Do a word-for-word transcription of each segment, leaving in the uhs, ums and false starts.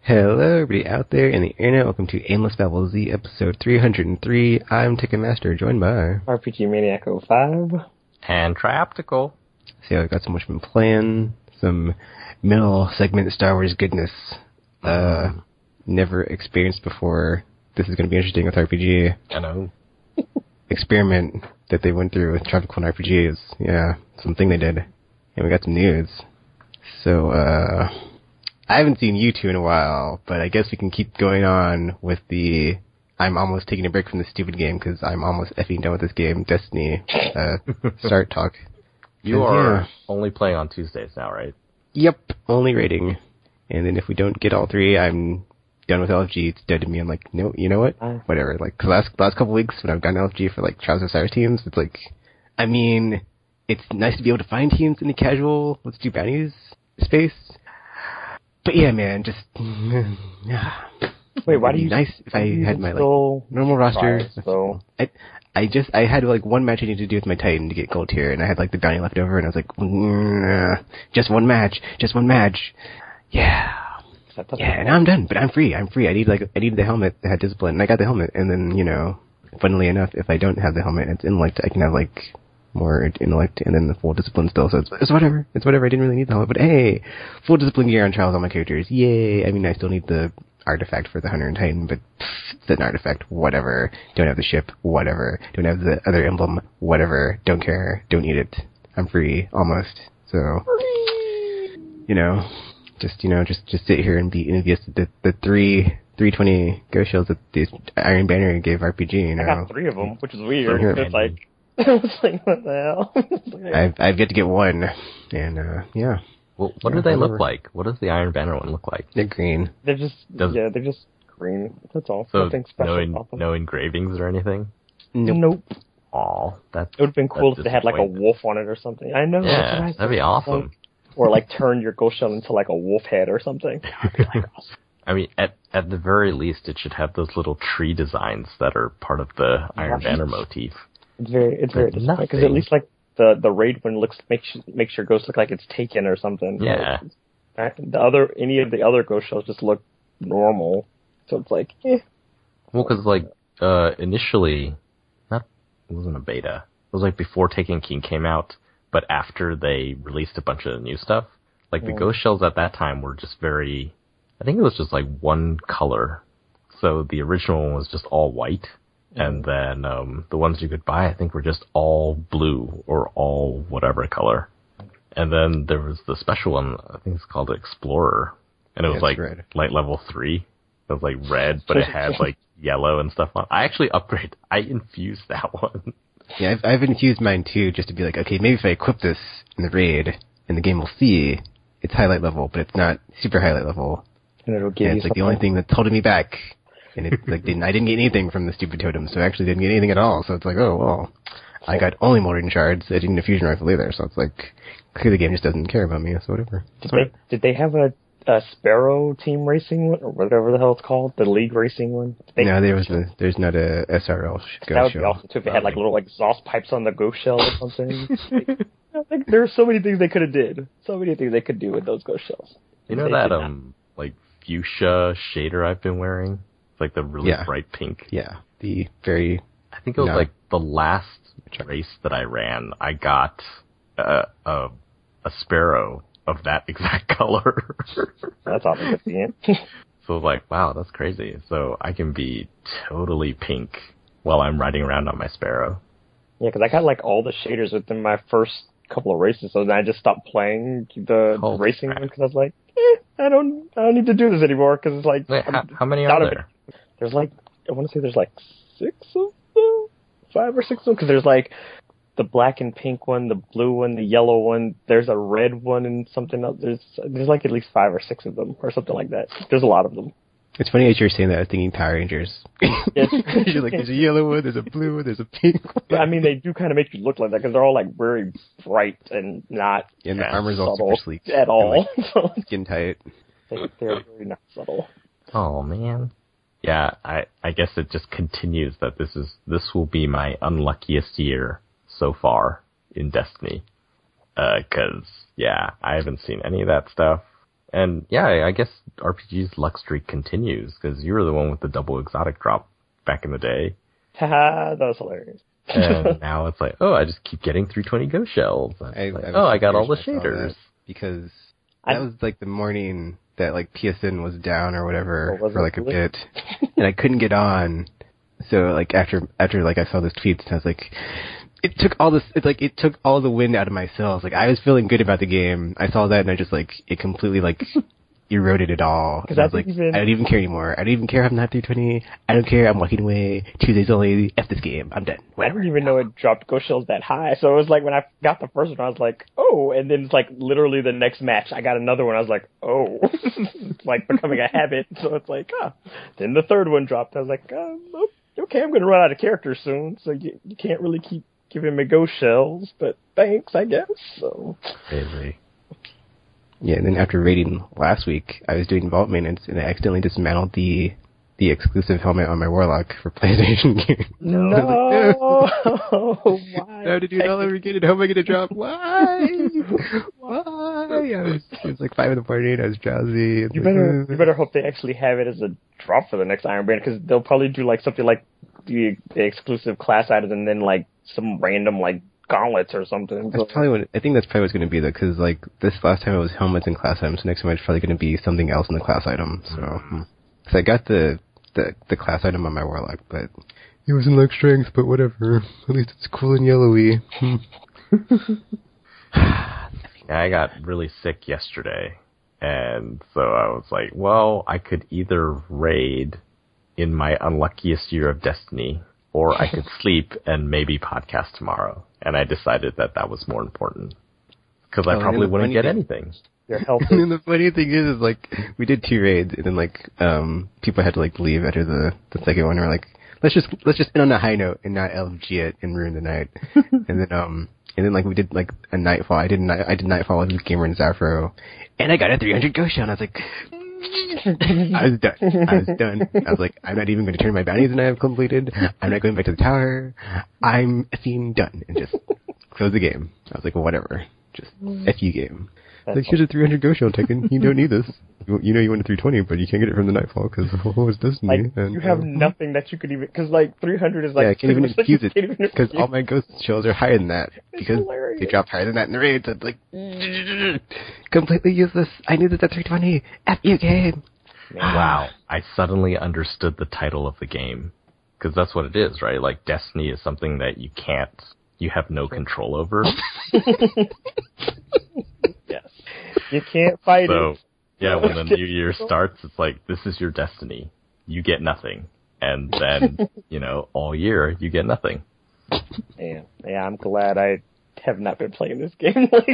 Hello, everybody out there in the internet. Welcome to Aimless Babble Z, episode three hundred three. I'm Ticketmaster, joined by R P G Maniac oh five. And Traptical. See, I've got so much been playing. Some middle segment Star Wars goodness. Uh, never experienced before. This is going to be interesting with R P G. I know. Experiment that they went through with Tropical and R P G is, yeah, something they did. And we got some news. So, uh... I haven't seen you two in a while, but I guess we can keep going on with the I'm almost taking a break from this stupid game because I'm almost effing done with this game, Destiny, uh, start talk. You are yeah. only playing on Tuesdays now, right? Yep, only rating. And then if we don't get all three, I'm done with L F G. It's dead to me. I'm like, no, you know what? Uh, Whatever. Like, the last, last couple weeks when I've gotten L F G for, like, Trials of Osiris teams, it's like, I mean, it's nice to be able to find teams in the casual, let's do bounties space. But yeah, man, just wait. Why do you? Nice if I had my like normal roster. So I, I just I had like one match I needed to do with my Titan to get gold tier, and I had like the bounty left over, and I was like, mm, just one match, just one match. Yeah, yeah, and I'm done. But I'm free. I'm free. I need like I needed the helmet that had discipline, and I got the helmet. And then you know, funnily enough, if I don't have the helmet, and it's intellect. I can have like more intellect and then the full discipline still, so it's, it's whatever. It's whatever. I didn't really need the helmet, but hey, full discipline gear on trials on my characters. Yay! I mean, I still need the artifact for the Hunter and Titan, but pff, it's an artifact. Whatever. Don't have the ship. Whatever. Don't have the other emblem. Whatever. Don't care. Don't need it. I'm free. Almost. So, you know, just, you know, just, just sit here and be envious of the, the three, three twenty ghost shells that the Iron Banner gave R P G, you know. I got three of them, which is weird. It's like, I was like, what the hell? I've I've yet to get one, and uh, yeah. Well, what yeah, do they whatever. look like? What does the Iron Banner one look like? They're green. They're just Does, yeah, they're just green. That's all. So Nothing special. No, en- no engravings or anything. Nope. nope. Aw, that it would have been cool if they had like a wolf on it or something. I know. Yeah, that's that'd be awesome. Like, or like turn your ghost shell into like a wolf head or something. That would be like awesome. I mean, at at the very least, it should have those little tree designs that are part of the Iron right. Banner motif. It's very, it's very disappointing because at least like the the raid one looks makes makes your ghost look like it's taken or something. Yeah. Like, the other any of the other ghost shells just look normal, so it's like, eh. Well, because like uh, initially, not it wasn't a beta. It was like before Taken King came out, but after they released a bunch of new stuff. Like the mm. ghost shells at that time were just very. I think it was just like one color. So the original one was just all white. And then um, the ones you could buy, I think, were just all blue or all whatever color. And then there was the special one, I think it's called Explorer. And it was yeah, like red. Light level three. It was like red, but it had like yellow and stuff on it. I actually upgraded. I infused that one. Yeah, I've, I've infused mine too, just to be like, okay, maybe if I equip this in the raid, and the game will see it's highlight level, but it's not super highlight level. And it'll give and you it's like something. the only thing that's holding me back. And it like didn't I didn't get anything from the stupid totem, so I actually didn't get anything at all. So it's like, oh well, I got only molding shards. I didn't get a fusion rifle either. So it's like, clearly the game just doesn't care about me. So whatever. Did they did they have a, a Sparrow team racing one or whatever the hell it's called, the League racing one? They, no, there was a, there's not a S R L. That would be awesome too if they had like little exhaust pipes on the ghost shell or something. Like, there are so many things they could have did. So many things they could do with those ghost shells. You know that um not. like fuchsia shader I've been wearing. Like the really yeah. bright pink. Yeah, the very... I think it was no. like the last race that I ran, I got uh, a, a sparrow of that exact color. That's awesome to see. So I was like, wow, that's crazy. So I can be totally pink while I'm riding around on my sparrow. Yeah, because I got like all the shaders within my first couple of races, so then I just stopped playing the, the racing one because I was like, eh, I don't, I don't need to do this anymore because it's like... Wait, how, how many are there? There's like, I want to say there's like six of them, five or six of them, because there's like the black and pink one, the blue one, the yellow one, there's a red one and something else. There's there's like at least five or six of them or something like that. There's a lot of them. It's funny as you're saying that, I was thinking Power Rangers. Yes. You're like, there's a yellow one, there's a blue one, there's a pink one. I mean, they do kind of make you look like that because they're all like very bright and not yeah, and the armor's all super sleek. At all. Like, skin tight. They, they're very not subtle. Oh, man. Yeah, I, I guess it just continues that this is this will be my unluckiest year so far in Destiny. Because, uh, yeah, I haven't seen any of that stuff. And yeah, I I guess R P G's luck streak continues because you were the one with the double exotic drop back in the day. Haha, that was hilarious. And now it's like, oh, I just keep getting three twenty ghost shells. I, like, I oh, I got all the I saw that shaders. because I- that was like the morning that like P S N was down or whatever Oh, was for it like a really? bit, and I couldn't get on. So like after after like I saw those tweets, and I was like, it took all this. It's like it took all the wind out of my sails. Like I was feeling good about the game. I saw that and I just like it completely like eroded it all. 'Cause And I I was like, think even- I don't even care anymore. I don't even care if I'm not three twenty. I don't care. I'm walking away. Tuesdays only. F this game. I'm done. I Whatever. didn't even know it dropped ghost shells that high. So it was like when I got the first one, I was like, oh. And then it's like literally the next match, I got another one. I was like, oh. It's like becoming a habit. So it's like, ah. Then the third one dropped. I was like, um, okay, I'm going to run out of characters soon. So you, you can't really keep giving me ghost shells. But thanks, I guess. So Crazy. Yeah, and then after raiding last week, I was doing vault maintenance, and I accidentally dismantled the the exclusive helmet on my Warlock for PlayStation games. no. Why? I have to do it all over again, and how am I going to drop? Why? Why? I was, it was like five in the morning, I was drowsy. You better, you better hope they actually have it as a drop for the next Iron Banner, because they'll probably do like something like the, the exclusive class items and then like some random like gauntlets or something. That's probably what, I think that's probably what's going to be though, because like this last time it was helmets and class items, so next time it's probably going to be something else in the class item, so. Mm. So I got the, the, the class item on my Warlock, but it wasn't like strength, but whatever. At least it's cool and yellowy. Yeah, I got really sick yesterday, and so I was like, well, I could either raid in my unluckiest year of Destiny, or I could sleep and maybe podcast tomorrow. And I decided that that was more important, because I Oh, probably and the wouldn't funny get thing- anything. Your health And is then the funny thing is, is like, we did two raids, and then like, um, people had to like leave after the, the second one, and we're like, let's just, let's just end on a high note and not L F G it and ruin the night. And then, um, and then like we did like a Nightfall, I did night, I did Nightfall with Gamer and Zafro, and I got a three hundred ghost shell, and I was like, I was done. I was done. I was like, I'm not even going to turn my bounties and I have completed. I'm not going back to the tower. I'm effing done. And just close the game. I was like, well, whatever. Just F you game. Like, here's a three hundred ghost shell taken. You don't need this. You, you know you want a three twenty, but you can't get it from the Nightfall because, oh, it's Destiny. like and, you have uh, nothing that you could even, because like three hundred is like yeah, I can't even pretty much infuse you it can't even because infuse- all my ghost shells are higher than that It's because hilarious. they dropped higher than that in the raids. It's like completely useless. I need this at three twenty. F you game. Wow, I suddenly understood the title of the game, because that's what it is, right? Like, Destiny is something that you can't, you have no control over. Yes, you can't fight So, it. yeah, when the new year starts, it's like, this is your destiny. You get nothing. And then, you know, all year, you get nothing. Yeah, yeah, I'm glad I have not been playing this game. Like,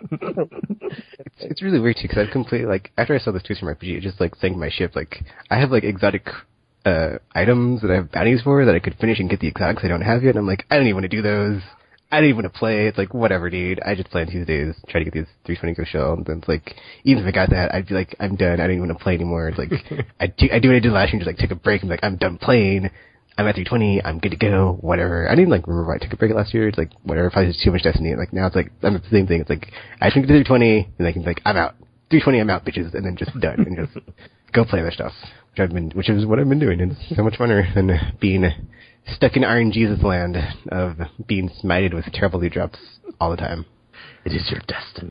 It's, it's really weird too because I've completely like after I saw this tweet from R P G, it just like sank my ship. Like I have like exotic uh items that I have bounties for that I could finish and get the exotics I don't have yet. And I'm like, I don't even want to do those. I don't even want to play. It's like whatever, dude. I just play on Tuesdays, try to get these three twenty ghost shell. And then it's like even if I got that, I'd be like, I'm done. I don't even want to play anymore. It's like I do I do what I did last year, just like take a break and be like, I'm done playing. I'm at three twenty, I'm good to go, whatever. I didn't, like, remember why I took a break last year. It's like, whatever, if I just too much Destiny. Like, now it's like, I'm the same thing. It's like, I think to three twenty, and I can be like, I'm out. three twenty, I'm out, bitches, and then just done, and just go play other stuff. Which I've been, which is what I've been doing. It's so much funner than being stuck in R N G's land of being smited with terrible loot drops all the time. It is your destiny.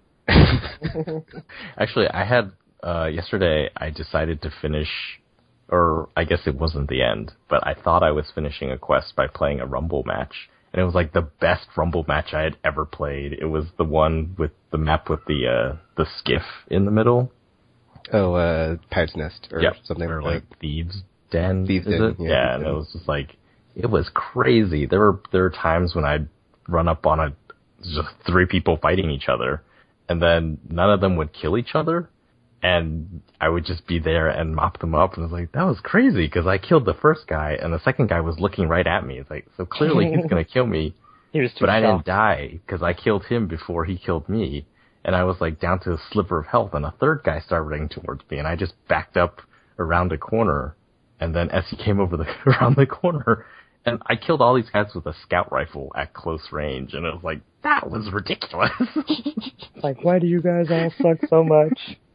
Actually, I had, uh, yesterday, I decided to finish, or I guess it wasn't the end, but I thought I was finishing a quest by playing a Rumble match. And it was like the best Rumble match I had ever played. It was the one with the map with the, uh, the skiff in the middle. Oh, uh, Pirate's Nest, or Yep. something or like like Thieves Den. Thieves is Den, it? yeah, Yeah, Thieves and Den. it was just like, it was crazy. There were, there were times when I'd run up on a, just three people fighting each other, and then none of them would kill each other. And I would just be there and mop them up. And I was like, that was crazy because I killed the first guy and the second guy was looking right at me. It's like, so clearly he's going to kill me. he was too But I didn't shocked. die because I killed him before he killed me. And I was like down to a sliver of health and a third guy started running towards me. And I just backed up around a corner. And then as he came over the around the corner, and I killed all these guys with a scout rifle at close range. And it was like, that was ridiculous. Like, why do you guys all suck so much?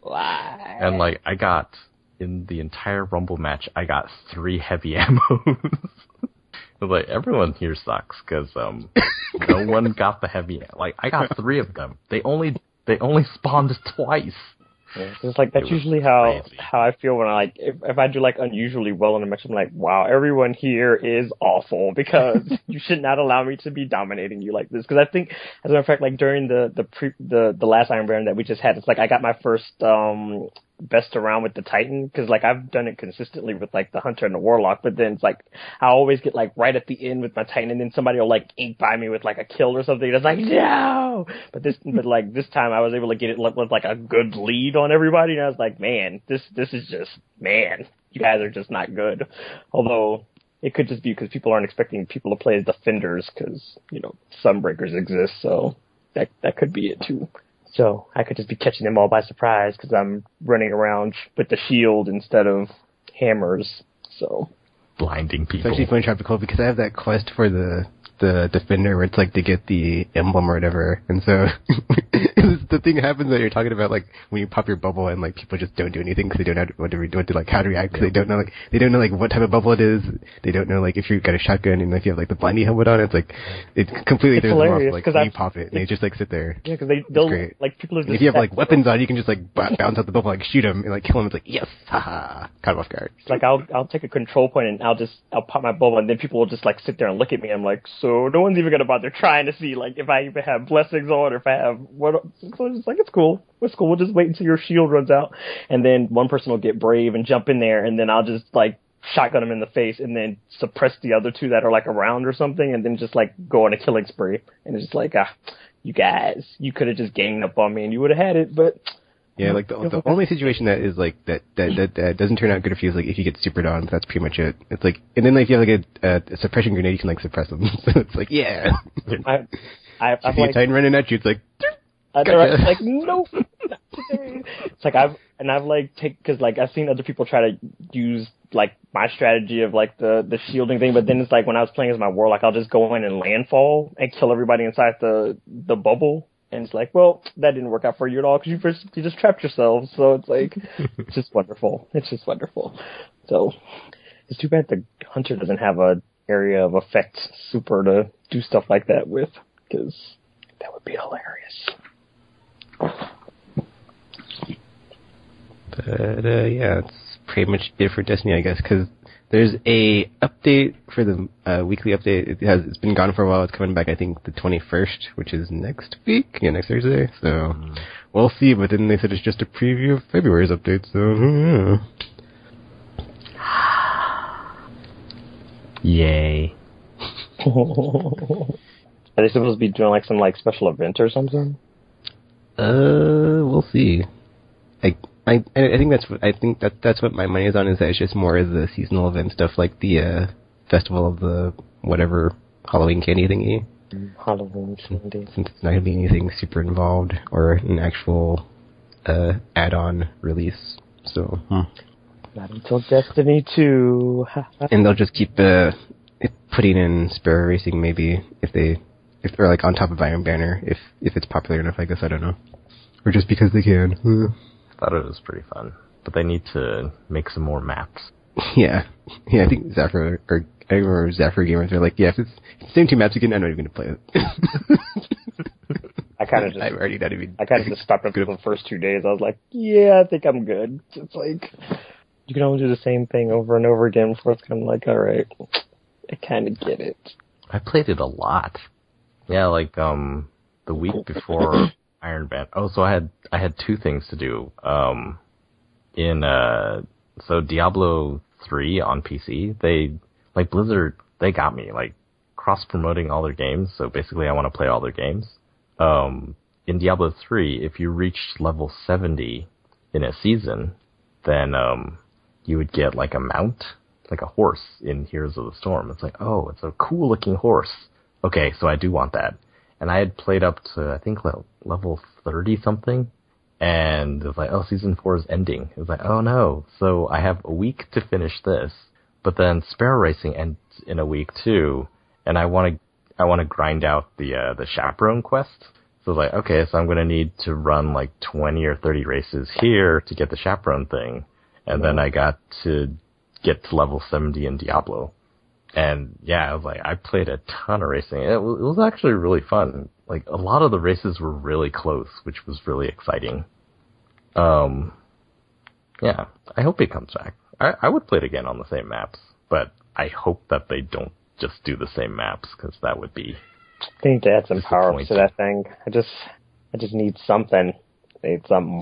Why? And like I got in the entire Rumble match, I got three heavy ammos. Like everyone here sucks because um, no one got the heavy. Like I got three of them. They only they only spawned twice. Yeah, it's like that's usually how crazy. how I feel when I like if, if I do like unusually well in a match. I'm like, wow, everyone here is awful because you should not allow me to be dominating you like this. Because I think, as a matter of fact, like during the the pre, the the last Iron Baron that we just had, it's like I got my first um best around with the Titan because like I've done it consistently with like the Hunter and the Warlock, but then it's like I always get like right at the end with my Titan, and then somebody will like ink by me with like a kill or something. It's like no, but this but like this time I was able to get it with like a good lead on everybody, and I was like, man, this this is just man, you guys are just not good. Although it could just be because people aren't expecting people to play as defenders because you know Sunbreakers exist, so that that could be it too. So I could just be catching them all by surprise because I'm running around with the shield instead of hammers. So blinding people. It's actually funny, Tropical, because I have that quest for the the defender where it's like to get the emblem or whatever, and so the thing happens that you're talking about, like when you pop your bubble and like people just don't do anything because they don't know what to, what to like how to react because yeah. they don't know like they don't know like what type of bubble it is. They don't know like if you've got a shotgun and if you have like the blinding helmet on, it's like it completely throws them off. Like when you pop it, and they just like sit there. Yeah, because they they'll like people are just. And if you have like weapons on, you can just like b- bounce out the bubble, like shoot them and like kill them. It's like yes, haha, caught him off guard. It's like I'll I'll take a control point and I'll just I'll pop my bubble and then people will just like sit there and look at me. I'm like, so no one's even gonna bother trying to see like if I even have blessings on or if I have what. So it's like it's cool. It's cool. We'll just wait until your shield runs out, and then one person will get brave and jump in there, and then I'll just like shotgun them in the face, and then suppress the other two that are like around or something, and then just like go on a killing spree. And it's just like, ah, you guys, you could have just ganged up on me and you would have had it, but. Yeah, like the the only situation that is like that that, that that doesn't turn out good for you is like if you get supered on. That's pretty much it. It's like and then like if you have like a, a suppression grenade, you can like suppress them. So it's like yeah. I, I, if I've you like, Titan running at you, it's like. Gotcha. It's like nope. It's like I've and I've like take because like I've seen other people try to use like my strategy of like the the shielding thing, but then it's like when I was playing as my Warlock, I'll just go in and landfall and kill everybody inside the the bubble. And it's like, well, that didn't work out for you at all because you first you just trapped yourselves. So it's like, it's just wonderful. It's just wonderful. So it's too bad the Hunter doesn't have a area of effect super to do stuff like that with, because that would be hilarious. But uh, yeah, it's pretty much it for Destiny, I guess, because there's a update for the uh, weekly update. It has it's been gone for a while. It's coming back, I think, the twenty-first, which is next week. Yeah, next Thursday. So mm. we'll see. But then they said it's just a preview of February's update. So yeah. Yay. Are they supposed to be doing like some like special event or something? Uh, we'll see. I. I I think that's what I think that that's what my money is on. Is that it's just more as the seasonal event stuff, like the uh, festival of the whatever Halloween candy thingy. Halloween candy. Since it's not gonna be anything super involved or an actual uh, add-on release, so. Hmm. Not until Destiny two. And they'll just keep uh, putting in Sparrow Racing, maybe if they if they're like on top of Iron Banner, if if it's popular enough. I guess I don't know, or just because they can. Hmm. Thought it was pretty fun, but they need to make some more maps. Yeah, yeah. I think Zafra or I remember Zafra gamers are like, yeah, if it's, if it's the same two maps again, I'm not even going to play it. I kind of just, I've already not even. I kind of just stopped after the first two days. I was like, yeah, I think I'm good. It's like you can only do the same thing over and over again before it's kind of like, all right, I kind of get it. I played it a lot. Yeah, like um the week before. Iron Band. Oh, so I had I had two things to do. Um, in uh, so Diablo three on P C, they like Blizzard. They got me like cross promoting all their games. So basically, I want to play all their games. Um, in Diablo three, if you reached level seventy in a season, then um, you would get like a mount, like a horse in Heroes of the Storm. It's like, oh, it's a cool looking horse. Okay, so I do want that. And I had played up to, I think, level thirty-something, and it was like, oh, Season four is ending. It was like, oh, no. So I have a week to finish this, but then Sparrow Racing ends in a week, too, and I want to I want to grind out the uh, the Chaperone quest. So like, okay, so I'm going to need to run like twenty or thirty races here to get the chaperone thing. And then I got to get to level seventy in Diablo. And yeah, I was like, I played a ton of racing. It was, it was actually really fun. Like a lot of the races were really close, which was really exciting. Um, yeah, I hope it comes back. I, I would play it again on the same maps, but I hope that they don't just do the same maps, because that would be... I need to add some power ups to that thing. I just, I just need something. I need something.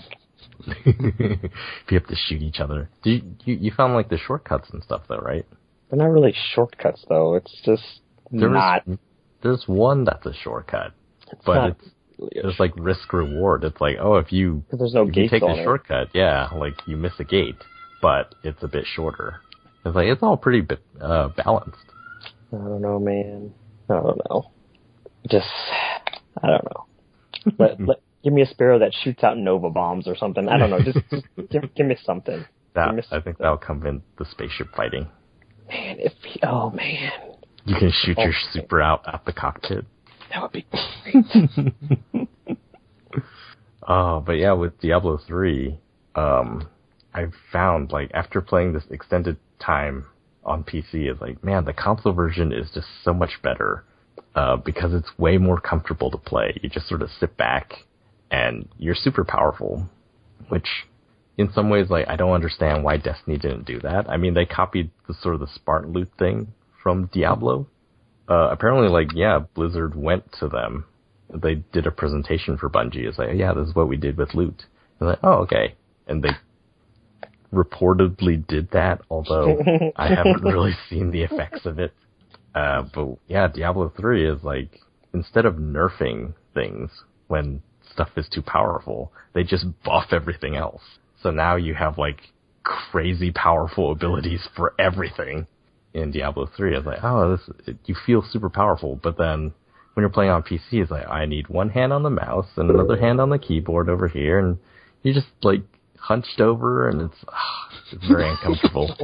If you have to shoot each other. Do you, you, you found like the shortcuts and stuff though, right? They're not really shortcuts though. It's just there not. Was, there's one that's a shortcut, it's but it's really it's like risk reward. It's like, oh, if you there's no if you take on the it. shortcut, yeah, like you miss a gate, but it's a bit shorter. It's like it's all pretty bit, uh, balanced. I don't know, man. I don't know. Just, I don't know. let, let, give me a Sparrow that shoots out Nova bombs or something. I don't know. Just, just give, give me something. That, give me I something. think that'll come in the spaceship fighting. Man, if oh man, you can shoot oh, your super out at the cockpit. That would be great. Oh, but yeah, with Diablo three, um, I found like after playing this extended time on P C, it's like, man, the console version is just so much better. Uh, because it's way more comfortable to play. You just sort of sit back and you're super powerful, which in some ways, like, I don't understand why Destiny didn't do that. I mean, they copied the sort of the Spartan loot thing from Diablo. Uh, apparently, like, yeah, Blizzard went to them. They did a presentation for Bungie. It's like, yeah, this is what we did with loot. And like, oh, okay. And they reportedly did that, although I haven't really seen the effects of it. Uh, but yeah, Diablo three is like, instead of nerfing things when stuff is too powerful, they just buff everything else. So now you have like crazy powerful abilities for everything in Diablo three. It's like, oh, this, it, you feel super powerful, but then when you're playing on P C, it's like, I need one hand on the mouse and another hand on the keyboard over here, and you're just like hunched over, and it's, oh, it's very uncomfortable.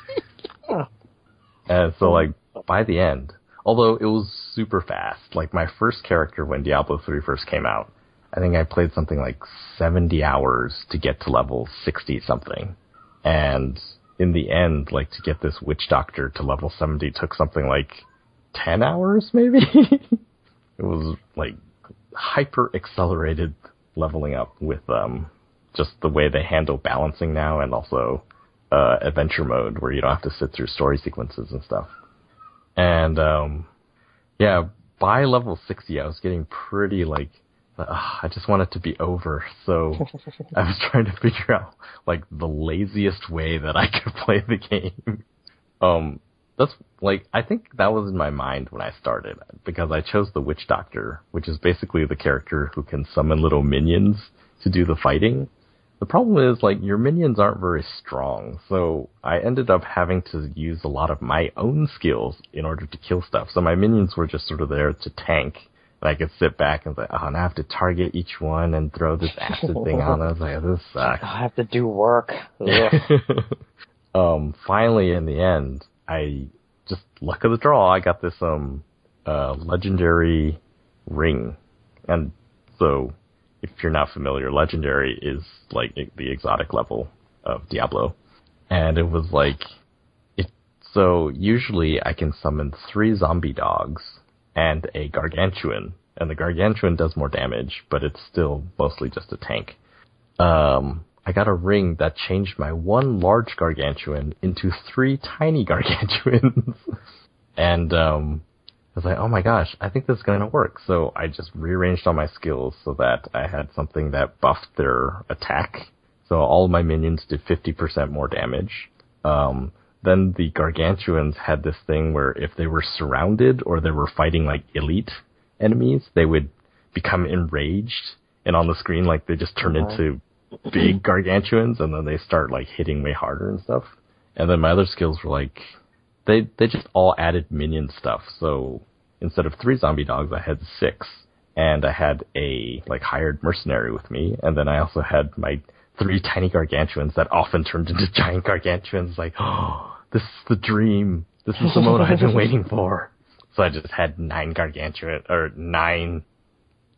And so like, by the end, although it was super fast, like my first character when Diablo three first came out, I think I played something like seventy hours to get to level sixty something. And in the end, like to get this witch doctor to level seventy took something like ten hours maybe? It was like hyper accelerated leveling up with um just the way they handle balancing now, and also uh adventure mode where you don't have to sit through story sequences and stuff. And, um, yeah, by level sixty, I was getting pretty, like, uh, I just want it to be over. So I was trying to figure out, like, the laziest way that I could play the game. Um, that's, like, I think that was in my mind when I started, because I chose the Witch Doctor, which is basically the character who can summon little minions to do the fighting. The problem is, like, your minions aren't very strong, so I ended up having to use a lot of my own skills in order to kill stuff. So my minions were just sort of there to tank, and I could sit back and say, oh, now I have to target each one and throw this acid thing on. I was like, this sucks. I have to do work. um, finally, in the end, I just, luck of the draw, I got this um uh legendary ring. And so, if you're not familiar, legendary is like the exotic level of Diablo. And it was like, it, so usually I can summon three zombie dogs and a gargantuan. And the gargantuan does more damage, but it's still mostly just a tank. Um, I got a ring that changed my one large gargantuan into three tiny gargantuans. And, um, I was like, oh my gosh, I think this is going to work. So I just rearranged all my skills so that I had something that buffed their attack. So all of my minions did fifty percent more damage. Um, then the gargantuans had this thing where if they were surrounded or they were fighting like elite enemies, they would become enraged. And on the screen, like, they just turn uh-huh. into big gargantuans, and then they start like hitting way harder and stuff. And then my other skills were like, They they just all added minion stuff. So instead of three zombie dogs, I had six. And I had a like hired mercenary with me. And then I also had my three tiny gargantuans that often turned into giant gargantuans. Like, oh, this is the dream. This is the mode I've been waiting for. So I just had nine gargantuan, or nine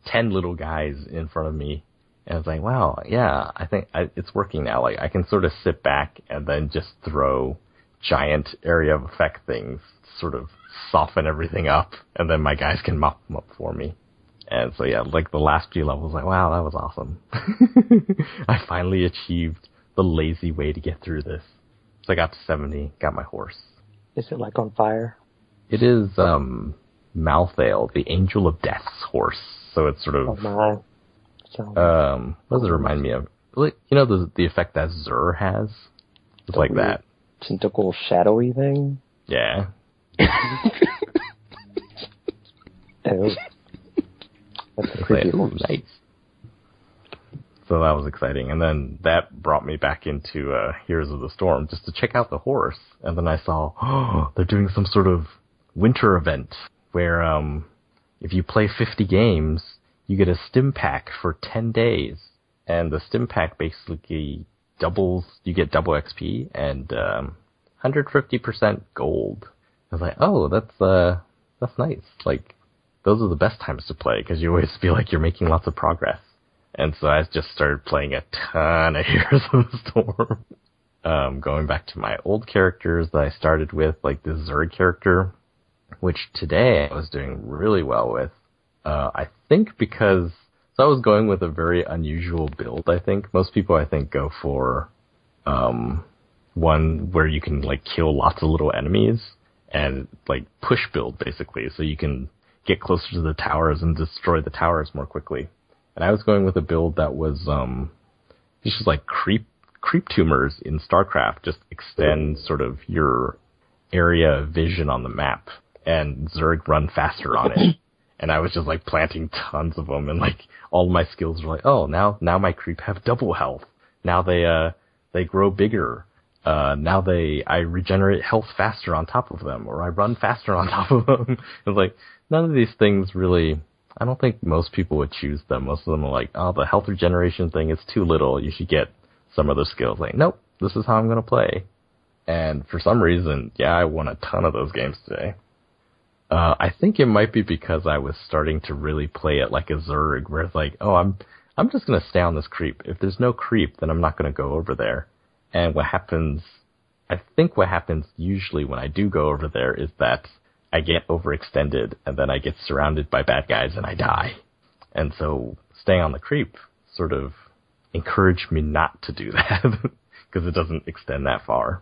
ten little guys in front of me. And I was like, wow, yeah, I think I, it's working now. Like, I can sort of sit back and then just throw giant area of effect things, sort of soften everything up, and then my guys can mop them up for me. And so, yeah, like the last few levels, like, wow, that was awesome. I finally achieved the lazy way to get through this. So I got to seventy, got my horse. Is it like on fire? It is um, Malthael, the Angel of Death's horse. So it's sort of... Oh, my. Sounds um, what does it remind me of? Like, you know the the effect that Zur has? It's like that. Tentacle shadowy thing? Yeah. Ew. That's a creepy like, ooh, horse. nice. So that was exciting. And then that brought me back into uh, Heroes of the Storm just to check out the horse. And then I saw, oh, they're doing some sort of winter event where um, if you play fifty games, you get a stim pack for ten days. And the stim pack basically doubles, you get double X P and um, one hundred fifty percent gold. I was like, oh, that's uh, that's nice. Like, those are the best times to play because you always feel like you're making lots of progress. And so I just started playing a ton of Heroes of the Storm. um, going back to my old characters that I started with, like the Zerg character, which today I was doing really well with. Uh, I think because, so I was going with a very unusual build, I think. Most people, I think, go for um, one where you can, like, kill lots of little enemies and, like, push build, basically, so you can get closer to the towers and destroy the towers more quickly. And I was going with a build that was, um, just like creep, creep tumors in StarCraft just extend sort of your area of vision on the map, and Zerg run faster on it. And I was just like planting tons of them, and like all of my skills were like, oh, now, now my creep have double health. Now they, uh, they grow bigger. Uh, now they, I regenerate health faster on top of them, or I run faster on top of them. It's like, none of these things really, I don't think most people would choose them. Most of them are like, oh, the health regeneration thing is too little. You should get some other skills. Like, nope, this is how I'm going to play. And for some reason, yeah, I won a ton of those games today. Uh, I think it might be because I was starting to really play it like a Zerg, where it's like, oh, I'm, I'm just going to stay on this creep. If there's no creep, then I'm not going to go over there. And what happens, I think what happens usually when I do go over there is that I get overextended, and then I get surrounded by bad guys, and I die. And so staying on the creep sort of encouraged me not to do that, because it doesn't extend that far.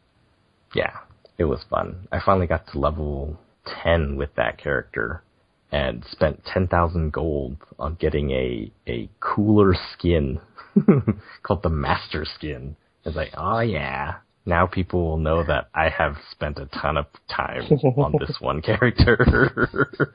Yeah, it was fun. I finally got to level ten with that character, and spent ten thousand gold on getting a, a cooler skin, called the Master Skin. It's like, oh yeah. Now people will know that I have spent a ton of time on this one character.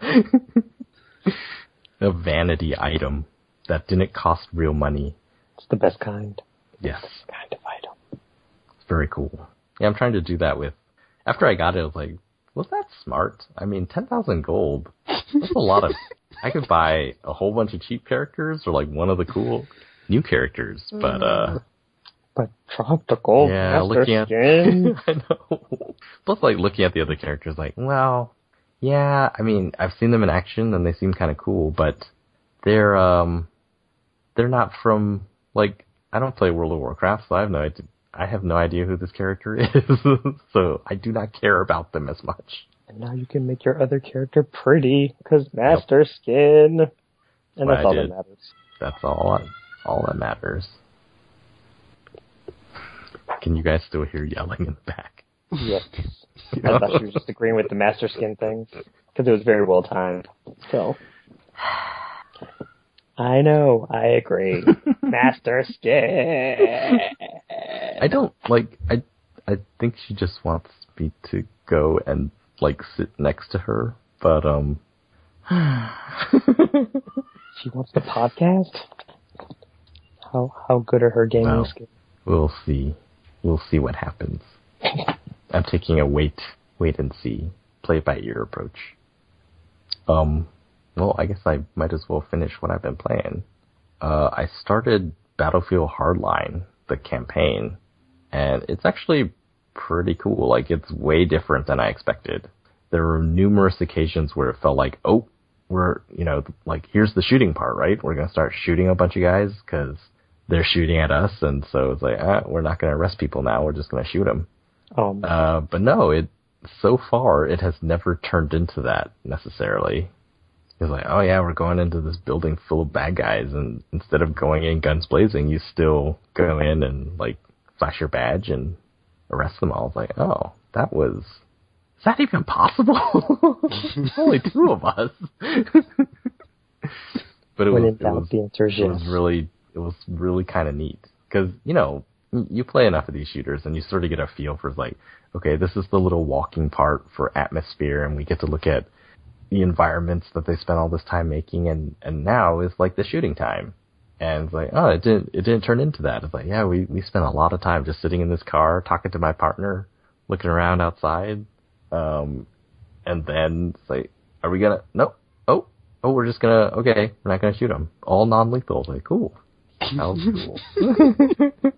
A vanity item that didn't cost real money. It's the best kind. Yes. Best kind of item. It's very cool. Yeah, I'm trying to do that with... After I got it, I was like, was that smart? I mean, ten thousand gold. That's a lot of... I could buy a whole bunch of cheap characters or like one of the cool new characters, but... uh But drop the gold yeah, Master looking at, Skin. I know. Plus, like, looking at the other characters, like, well, yeah, I mean, I've seen them in action, and they seem kind of cool, but they're, um, they're not from, like, I don't play World of Warcraft, so I have no idea, I have no idea who this character is, so I do not care about them as much. And now you can make your other character pretty, because Master yep. Skin. And that's I all did. that matters. That's all, all that matters. Can you guys still hear yelling in the back? Yes. I thought you were just agreeing with the Master Skin thing, because it was very well timed. So, I know, I agree. Master Skin. I don't, like, I I think she just wants me to go and, like, sit next to her, but, um... She wants the podcast? How, how good are her gaming well, skills? We'll see. We'll see what happens. I'm taking a wait, wait and see, play by ear approach. Um, well, I guess I might as well finish what I've been playing. Uh, I started Battlefield Hardline, the campaign, and it's actually pretty cool. Like, it's way different than I expected. There were numerous occasions where it felt like, oh, we're, you know, like, here's the shooting part, right? We're going to start shooting a bunch of guys because they're shooting at us. And so it's like, ah, we're not going to arrest people now. We're just going to shoot them. Um, uh, but no, it, so far, it has never turned into that necessarily. It's like, oh yeah, we're going into this building full of bad guys, and instead of going in guns blazing, you still go in and, like, flash your badge and arrest them all. It's like, oh, that was, is that even possible? There's only two of us. But it when was, in it doubt, was, the answer is it yes. was really, it was really kind of neat. Because, you know, you play enough of these shooters, and you sort of get a feel for, like, okay, this is the little walking part for atmosphere, and we get to look at the environments that they spent all this time making, and, and now is like the shooting time. And it's like, oh, it didn't, it didn't turn into that. It's like, yeah, we, we spent a lot of time just sitting in this car, talking to my partner, looking around outside. Um, and then it's like, are we gonna, nope, oh, oh, we're just gonna, okay, we're not gonna shoot them. All non-lethal. It's like, cool. That was cool.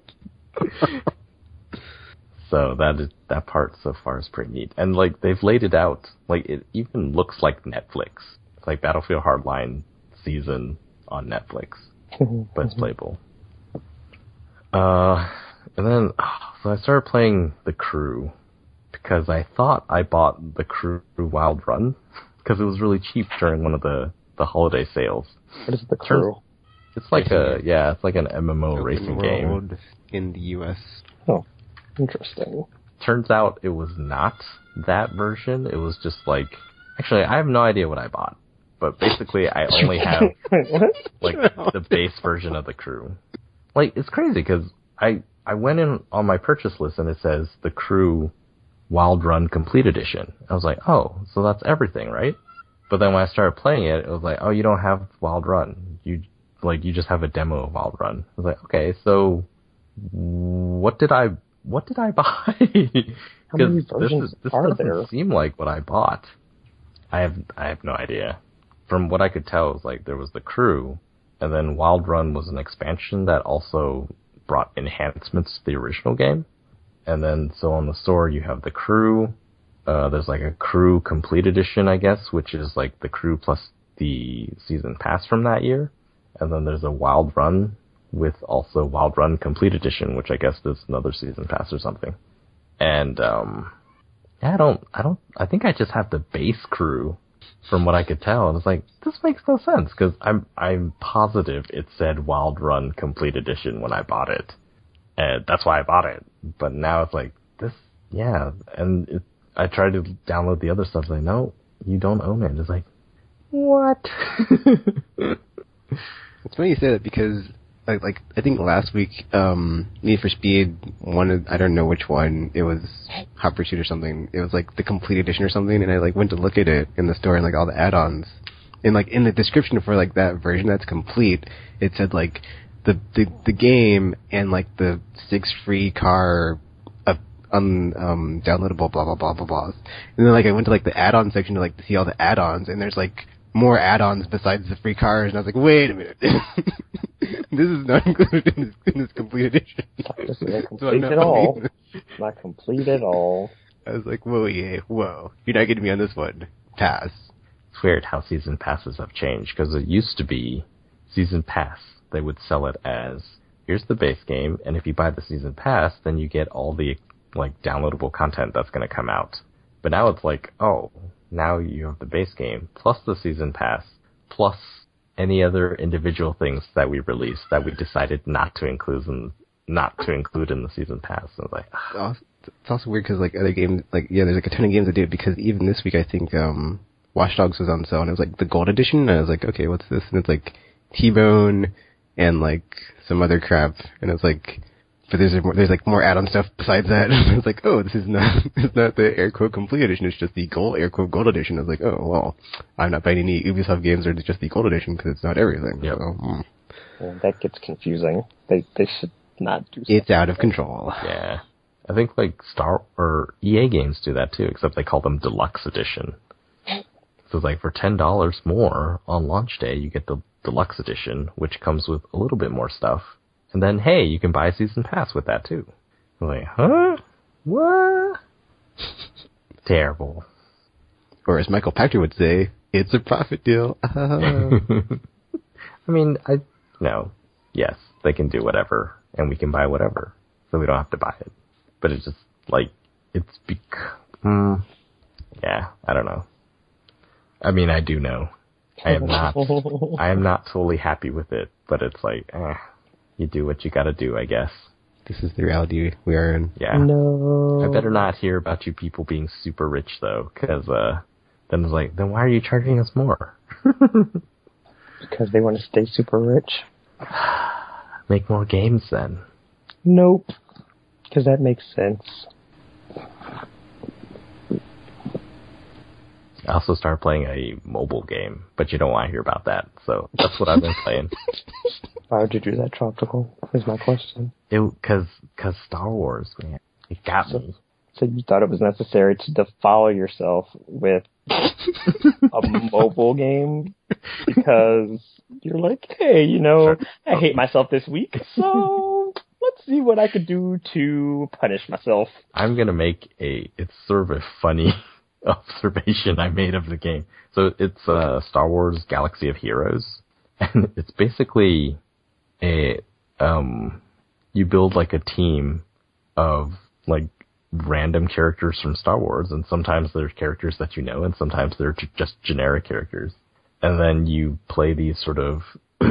So that is, that part so far is pretty neat. And, like, they've laid it out. Like, it even looks like Netflix. It's like Battlefield Hardline season on Netflix. But it's playable. Uh, and then, oh, so I started playing The Crew. Because I thought I bought The Crew Wild Run. Because it was really cheap during one of the, the holiday sales. What is The Crew? It's like a, yeah, it's like an M M O Open racing world game. in the U S. Oh, interesting. Turns out it was not that version. It was just like, actually, I have no idea what I bought. But basically, I only have, like, the base version of The Crew. Like, it's crazy, because I, I went in on my purchase list, and it says The Crew Wild Run Complete Edition. I was like, oh, so that's everything, right? But then when I started playing it, it was like, oh, you don't have Wild Run. You, like, you just have a demo of Wild Run. I was like, okay, so what did I, what did I buy? How many this, versions is, this are doesn't there? seem like what I bought. I have, I have no idea. From what I could tell, it was like there was The Crew, and then Wild Run was an expansion that also brought enhancements to the original game. And then, so on the store, you have The Crew. Uh, there's like a Crew Complete Edition, I guess, which is like The Crew plus the season pass from that year. And then there's a Wild Run with also Wild Run Complete Edition, which I guess is another season pass or something. And, um, yeah, I don't, I don't, I think I just have the base Crew from what I could tell. And it's like, this makes no sense, because I'm, I'm positive it said Wild Run Complete Edition when I bought it. And that's why I bought it. But now it's like, this, yeah. And it, I tried to download the other stuff. Like, no, you don't own it. It's like, what? It's funny you say that, because like, like I think last week, um, Need for Speed wanted, I don't know which one, it was Hot Pursuit or something. It was like the Complete Edition or something, and I like went to look at it in the store and like all the add-ons, and like in the description for like that version that's complete, it said like the the, the game and like the six free car uh, un, um downloadable blah blah blah blah blah. And then like I went to like the add-on section to like to see all the add-ons, and there's like more add-ons besides the free cars, and I was like, wait a minute. This is not included in this, in this complete edition. This isn't So I'm complete not at all. buying it. Not complete at all. I was like, whoa, yeah, whoa. You're not getting me on this one. Pass. It's weird how season passes have changed, because it used to be season pass. They would sell it as, here's the base game, and if you buy the season pass, then you get all the like downloadable content that's going to come out. But now it's like, oh, now you have the base game, plus the season pass, plus any other individual things that we released that we decided not to include in, not to include in the season pass. And it's like, Oh, it's also weird because like other games, like yeah, there's like a ton of games that do it, because even this week I think um, Watch Dogs was on sale, and it was like the gold edition, and I was like, okay, what's this? And it's like T-Bone and like some other crap, and it's like, but there's more, there's like more add-on stuff besides that. And it's like, oh, this is not it's not the air quote complete edition. It's just the gold air quote gold edition. I was like, oh well, I'm not buying any Ubisoft games or it's just the gold edition because it's not everything. Yep. So, mm. Yeah, that gets confusing. They they should not do. It's out of control. yeah. I think like Star or E A games do that too, except they call them Deluxe Edition. So it's like for ten dollars more on launch day, you get the Deluxe Edition, which comes with a little bit more stuff. And then, hey, you can buy a season pass with that too. I'm like, huh? What? Terrible. Or as Michael Pachter would say, It's a profit deal. Uh. I mean, I no, yes, they can do whatever, and we can buy whatever, so we don't have to buy it. But it's just like it's bec- mm, yeah, I don't know. I mean, I do know. I am not. I am not totally happy with it, but it's like, eh, you do what you got to do, I guess. This is the reality we are in. Yeah. No. I better not hear about you people being super rich though, because uh, then it's like, then why are you charging us more? Because they want to stay super rich. Make more games then. Nope. Because that makes sense. I also started playing a mobile game, but you don't want to hear about that, so that's what I've been playing. Why would you do that, Tropical? Is my question. It Because cause Star Wars, man. It got So, me. so you thought it was necessary to defile yourself with a mobile game because you're like, hey, you know, I hate myself this week, so let's see what I could do to punish myself. I'm going to make a, it's sort of a funny observation I made of the game. So it's uh, Star Wars Galaxy of Heroes, and it's basically a, um, you build like a team of like random characters from Star Wars, and sometimes there's characters that you know, and sometimes they're j- just generic characters. And then you play these sort of,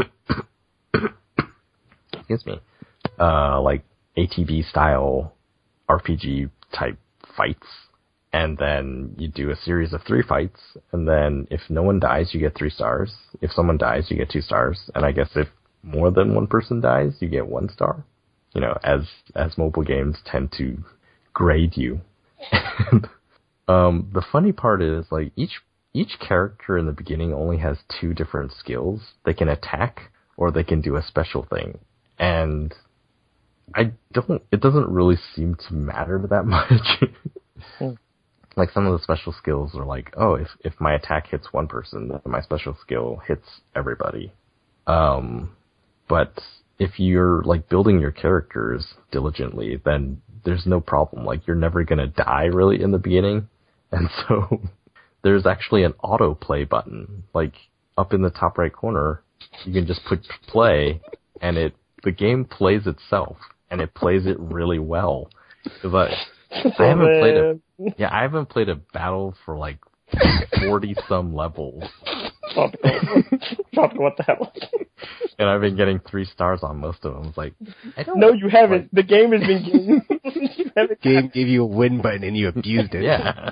excuse me, uh, like A T B style R P G type fights. And then you do a series of three fights, and then if no one dies, you get three stars. If someone dies, you get two stars. And I guess if more than one person dies, you get one star. You know, as as mobile games tend to grade you. um, the funny part is, like, each each character in the beginning only has two different skills. They can attack, or they can do a special thing. And I don't, it doesn't really seem to matter that much. Hmm. Like, some of the special skills are like, oh, if, if my attack hits one person, then my special skill hits everybody. Um, but if you're, like, building your characters diligently, then there's no problem. Like, you're never gonna die, really, in the beginning. And so, there's actually an autoplay button. Like, up in the top right corner, you can just put play, and it, the game plays itself, and it plays it really well. But I haven't played a, yeah, I haven't played a battle for like forty some levels. Tropical. Tropical, what the hell? And I've been getting three stars on most of them. It's like, I don't No, you haven't. like, the game has been game. you haven't. Game gave you a win button and you abused it. yeah.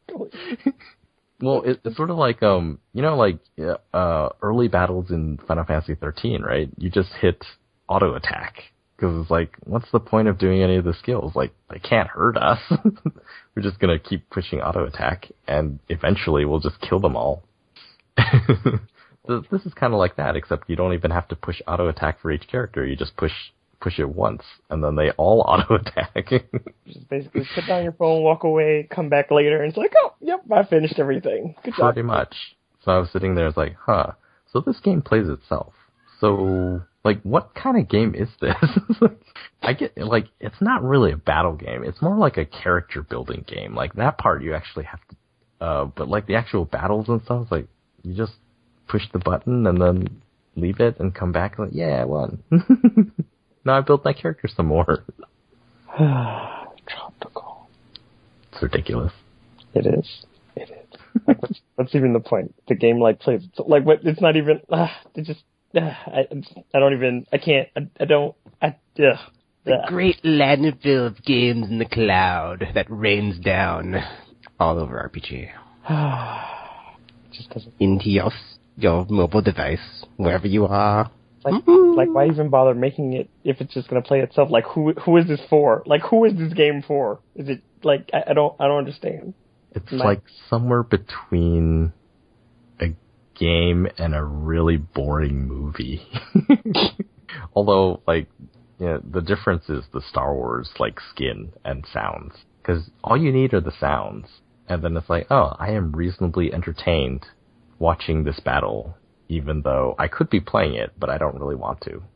Well, it, it's sort of like, um, you know, like, uh, early battles in Final Fantasy thirteen, right? You just hit auto attack. Because it's like, what's the point of doing any of the skills? Like, they can't hurt us. We're just gonna keep pushing auto attack, and eventually we'll just kill them all. This is kind of like that, except you don't even have to push auto attack for each character. You just push push it once, and then they all auto attack. Just basically put down your phone, walk away, come back later, and it's like, oh, yep, I finished everything. Good job. Pretty much. So I was sitting there, it's like, huh, so this game plays itself. So, like, what kind of game is this? I get, like, it's not really a battle game. It's more like a character building game. Like, that part you actually have to, uh, but like the actual battles and stuff, like, you just push the button and then leave it and come back and like, yeah, I won. Now I built my character some more. Tropical. It's ridiculous. It is. It is. Like, what's, what's even the point? The game, like, plays, like, what, it's not even, uh, it just, uh, I, I don't even, I can't, I, I don't, I, ugh. The great landfill of games in the cloud that rains down all over R P G. Just doesn't. Into your, your mobile device, wherever you are. Like, like, why even bother making it if it's just gonna play itself? Like, who, who is this for? Like, who is this game for? Is it, like, I, I don't, I don't understand. It's My- like somewhere between a game and a really boring movie. Although, like, yeah, the difference is the Star Wars, like, skin and sounds. Because all you need are the sounds. And then it's like, oh, I am reasonably entertained watching this battle, even though I could be playing it, but I don't really want to.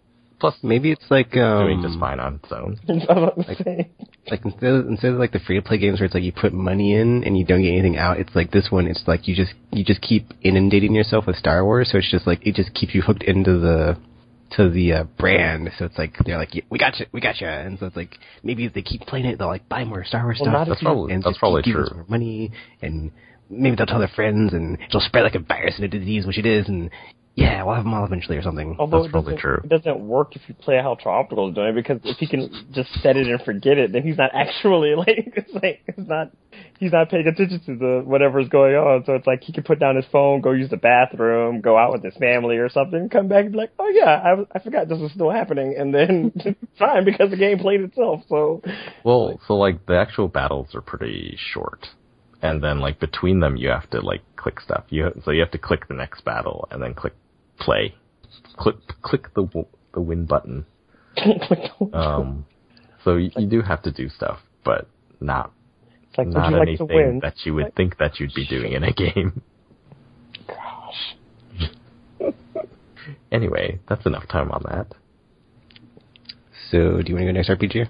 Plus, maybe it's like um, doing just fine on its own. That's what I'm Like- saying. like instead of, instead of like the free to play games where it's like you put money in and you don't get anything out, it's like this one. It's like you just you just keep inundating yourself with Star Wars. So it's just like it just keeps you hooked into the to the uh, brand. So it's like they're like, yeah, we got you, we got you. And so it's like maybe if they keep playing it, they'll like buy more Star Wars Well, stuff. not That's if you- probably and that's just probably keep giving true. us more money, and maybe they'll tell their friends, and it'll spread like a virus and a disease, which it is, and yeah, we'll have them all eventually or something. Although That's it probably doesn't- true. It doesn't work if you play how Tropical is doing it, because if he can just set it and forget it, then he's not actually like it's like it's not he's not paying attention to the whatever's going on. So it's like he can put down his phone, go use the bathroom, go out with his family or something, come back and be like, oh yeah, I, I forgot this was still happening, and then it's fine because the game played itself. So Well, so like the actual battles are pretty short, and then like between them you have to like click stuff. You so you have to click the next battle and then click play. Click click the w- the win button. Um, so you, you do have to do stuff, but not it's like, would not you like anything to win? that you would Like- think that you'd be doing in a game. Gosh. Anyway, that's enough time on that. So do you want to go next R P G?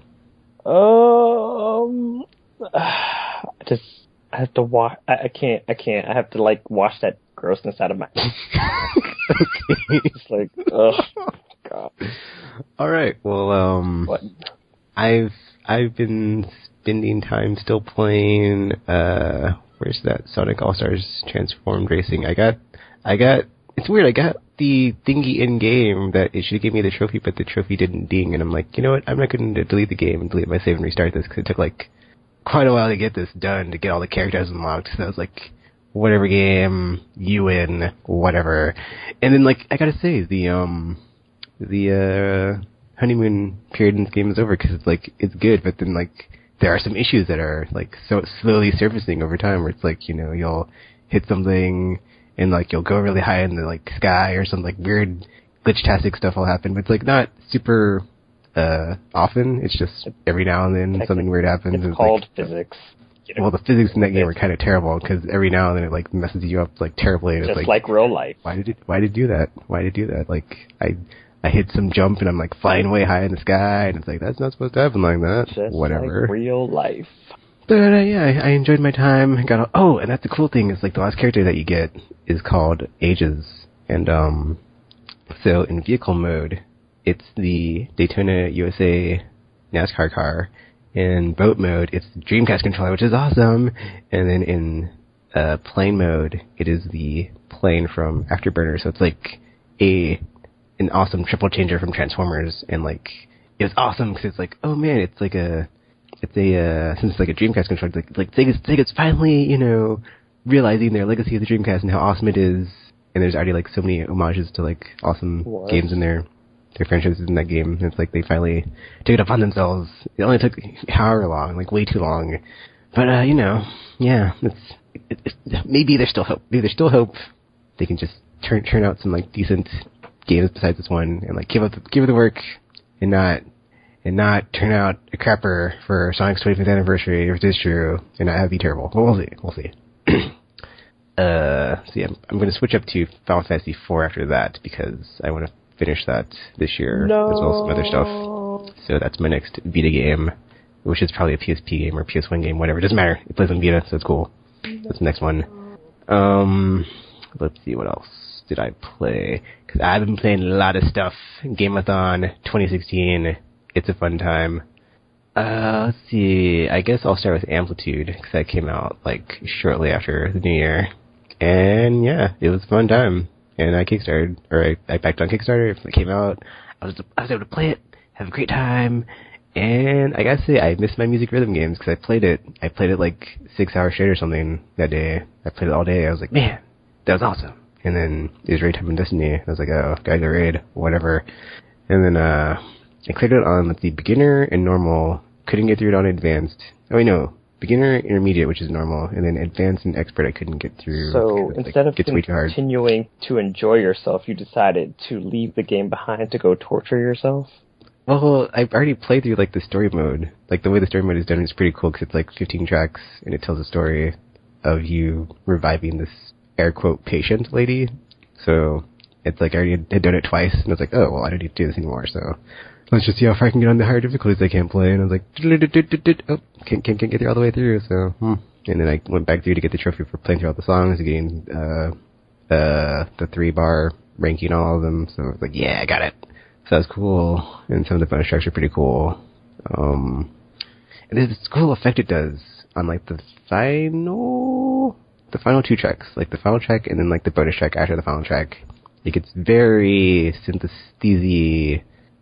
Um, I just I have to watch. I, I can't. I can't. I have to like wash that grossness out of my. It's like, ugh, God. All right. Well, um, What? I've I've been spending time still playing. Uh, where's that Sonic All Stars Transformed Racing? I got, I got. It's weird. I got the thingy in game that it should give me the trophy, but the trophy didn't ding. And I'm like, you know what? I'm not going to delete the game and delete my save and restart this because it took like quite a while to get this done to get all the characters unlocked. So I was like, whatever game you win, whatever. And then like I gotta say the um the uh honeymoon period in this game is over because it's like it's good, but then like there are some issues that are like so slowly surfacing over time where it's like, you know, you'll hit something and like you'll go really high in the like sky or some like weird glitch-tastic stuff will happen, but it's like not super uh often. It's just every now and then something weird happens. It's and called like, physics. You know, well, the physics in that game are kind of terrible because every now and then it like messes you up like terribly. And just it's like, real life. why did it? Why did it do that? Why did it do that? Like I, I hit some jump and I'm like flying way high in the sky, and it's like that's not supposed to happen like that. Just Whatever. like real life. But uh, yeah, I, I enjoyed my time. Got a, oh, and that's the cool thing is like the last character that you get is called Ages, and um, so in vehicle mode, it's the Daytona U S A NASCAR car. In boat mode, it's the Dreamcast controller, which is awesome. And then in uh, plane mode, it is the plane from Afterburner. So it's like a an awesome triple changer from Transformers. And like it was awesome because it's like, oh man, it's like a it's a uh, since it's like a Dreamcast controller, it's like like Sega's, Sega's finally, you know, realizing their legacy of the Dreamcast and how awesome it is. And there's already like so many homages to like awesome What? games in there. Their franchises in that game. It's like they finally took it upon themselves. It only took however long, like way too long. But uh, you know, yeah, it's, it, it's maybe there's still hope. Maybe there's still hope. They can just turn turn out some like decent games besides this one, and like give up the, give it the work, and not and not turn out a crapper for Sonic's twenty-fifth anniversary if it is true, and not have it be terrible. But we'll see. We'll see. uh, so yeah, I'm, I'm going to switch up to Final Fantasy four after that because I want to finish that this year No. as well as some other stuff. So that's my next Vita game, which is probably a P S P game or P S one game, whatever. It doesn't matter. It plays on Vita, so it's cool. That's the next one. Um, let's see, what else did I play? Because I've been playing a lot of stuff. Gameathon twenty sixteen. It's a fun time. Uh, let's see. I guess I'll start with Amplitude because that came out like shortly after the new year. And yeah, it was a fun time. And I kickstarted, or I, I backed on Kickstarter. If it came out, I was I was able to play it, have a great time, and I gotta say I missed my music rhythm games because I played it. I played it like six hours straight or something that day. I played it all day. I was like, man, that was awesome. And then it was raid time in Destiny. I was like, oh, gotta go raid, whatever. And then uh, I cleared it on let's see, beginner and normal. Couldn't get through it on advanced. Oh wait, no. Beginner, intermediate, which is normal, and then advanced and expert I couldn't get through. So because, instead like, of gets way too hard. continuing to enjoy yourself, you decided to leave the game behind to go torture yourself? Well, I've already played through like the story mode. Like the way the story mode is done is pretty cool because it's like fifteen tracks and it tells a story of you reviving this air quote patient lady. So it's like I already had done it twice, and I was like, oh, well, I don't need to do this anymore, so let's just see how far I can get on the higher difficulties I can't play. And I was like, oh, can't, can't, can't get there all the way through, so, hmm. And then I went back through to get the trophy for playing through all the songs, getting, uh, uh, the three bar ranking all of them, so I was like, yeah, I got it. So that was cool, and some of the bonus tracks are pretty cool. Um, and there's this cool effect it does on, like, the final, the final two tracks, like the final track and then, like, the bonus track after the final track. It gets very synthesthezy,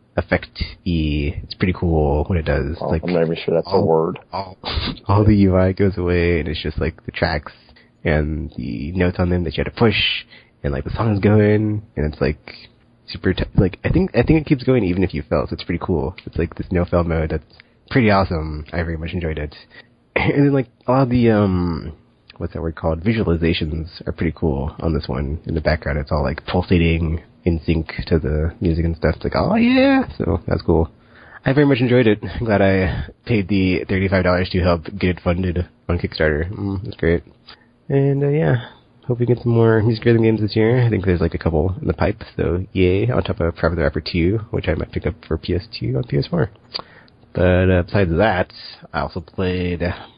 effect-y. It's pretty cool when it does. Oh, like, I'm not even sure that's all, a word. All, all the U I goes away, and it's just, like, the tracks and the notes on them that you have to push, and, like, the song's going, and it's, like, super, t- like, I think, I think it keeps going even if you fail, so it's pretty cool. It's, like, this no-fail mode that's pretty awesome. I very much enjoyed it. And then, like, all the, um, what's that word called? Visualizations are pretty cool on this one. In the background, it's all, like, pulsating in sync to the music and stuff. It's like, oh, yeah! So, that's cool. I very much enjoyed it. I'm glad I paid the thirty-five dollars to help get it funded on Kickstarter. Mm, that's great. And, uh, yeah. Hope we get some more music rhythm games this year. I think there's, like, a couple in the pipe, so yay. On top of Private the Rapper two, which I might pick up for P S two on P S four. But, uh, besides that, I also played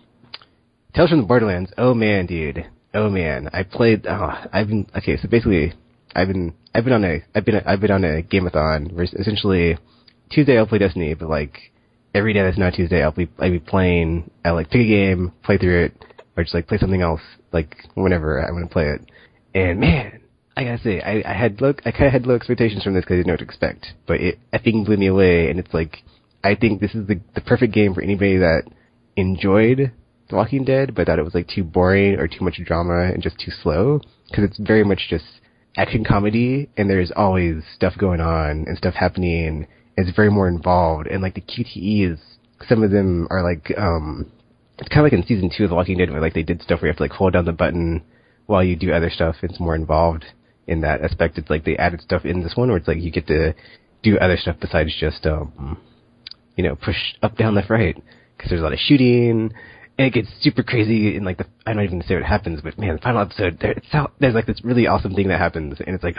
Tales from the Borderlands. Oh, man, dude. Oh, man. I played, oh, I've been, okay, so basically, I've been, I've been on a, I've been, I've been on a game-a-thon, where essentially, Tuesday I'll play Destiny, but, like, every day that's not Tuesday, I'll be, I'll be playing, I'll, like, pick a game, play through it, or just, like, play something else, like, whenever I want to play it. And, man, I gotta say, I, I had low, I kinda had low expectations from this because I didn't know what to expect, but it effing blew me away, and it's like, I think this is the, the perfect game for anybody that enjoyed The Walking Dead, but thought it was, like, too boring or too much drama and just too slow, because it's very much just action comedy, and there's always stuff going on and stuff happening, and it's very more involved, and, like, the Q T Es, some of them are, like, um, it's kind of like in season two of The Walking Dead, where, like, they did stuff where you have to, like, hold down the button while you do other stuff. It's more involved in that aspect. It's like they added stuff in this one where it's like you get to do other stuff besides just, um, you know, push up, down, left, right. Because there's a lot of shooting, and it gets super crazy in, like, the, I'm not even going to say what happens, but, man, the final episode, there, it's out, there's, like, this really awesome thing that happens, and it's like,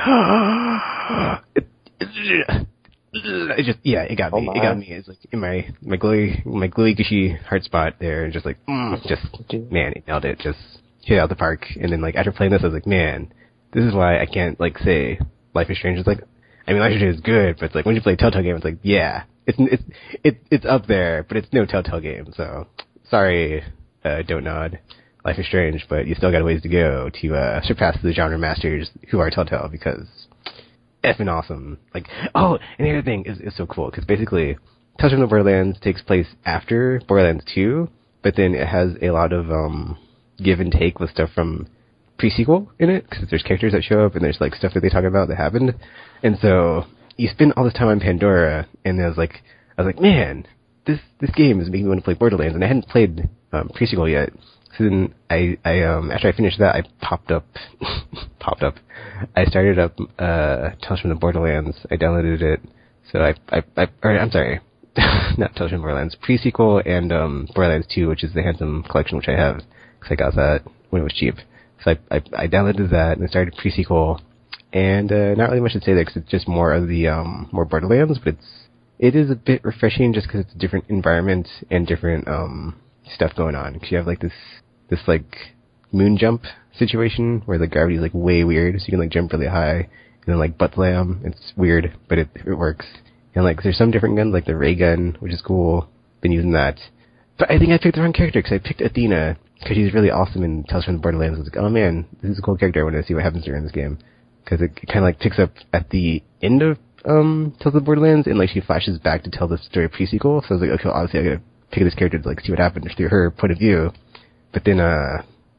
it, it, it just, yeah, it got me, oh it got me. It's like, in my, my glowy, my glowy, gushy heart spot there, and just like, mm, just, man, it nailed it, just hit it out the park. And then, like, after playing this, I was like, man, this is why I can't, like, say Life is Strange is like, I mean, Life is Strange is good, but it's like, when you play a Telltale game, it's like, yeah, it's, it's, it, it's up there, but it's no Telltale game, so, sorry, uh, Don't Nod, Life is Strange, but you still got a ways to go to, uh, surpass the genre masters who are Telltale, because effing awesome. Like, oh, and the other thing is, is so cool, because basically, Tales from the Borderlands takes place after Borderlands two, but then it has a lot of, um, give and take with stuff from pre-sequel in it, because there's characters that show up, and there's, like, stuff that they talk about that happened, and so, you spend all this time on Pandora, and I was like, I was like, man, this, this game is making me want to play Borderlands, and I hadn't played, um, pre-sequel yet. So then I, I, um, after I finished that, I popped up, popped up. I started up, uh, Tales from the Borderlands. I downloaded it. So I, I, I or I'm sorry, not Tales from the Borderlands, pre-sequel and, um, Borderlands two, which is the Handsome Collection, which I have, because I got that when it was cheap. So I, I, I downloaded that and I started pre-sequel, and, uh, not really much to say there, because it's just more of the, um, more Borderlands, but it's, it is a bit refreshing just because it's a different environment and different, um, stuff going on. Because you have, like, this, this, like, moon jump situation where the gravity is, like, way weird, so you can, like, jump really high, and then, like, butt slam. It's weird, but it it works. And, like, there's some different guns, like the ray gun, which is cool. Been using that. But I think I picked the wrong character, because I picked Athena, because she's really awesome in Tales from the Borderlands. I was like, oh man, this is a cool character, I want to see what happens to her in this game. Because it, it kind of, like, picks up at the end of, um, Tales of the Borderlands, and, like, she flashes back to tell the story pre-sequel, so I was like, okay, well, obviously I gotta pick this character to, like, see what happens through her point of view. But then, uh,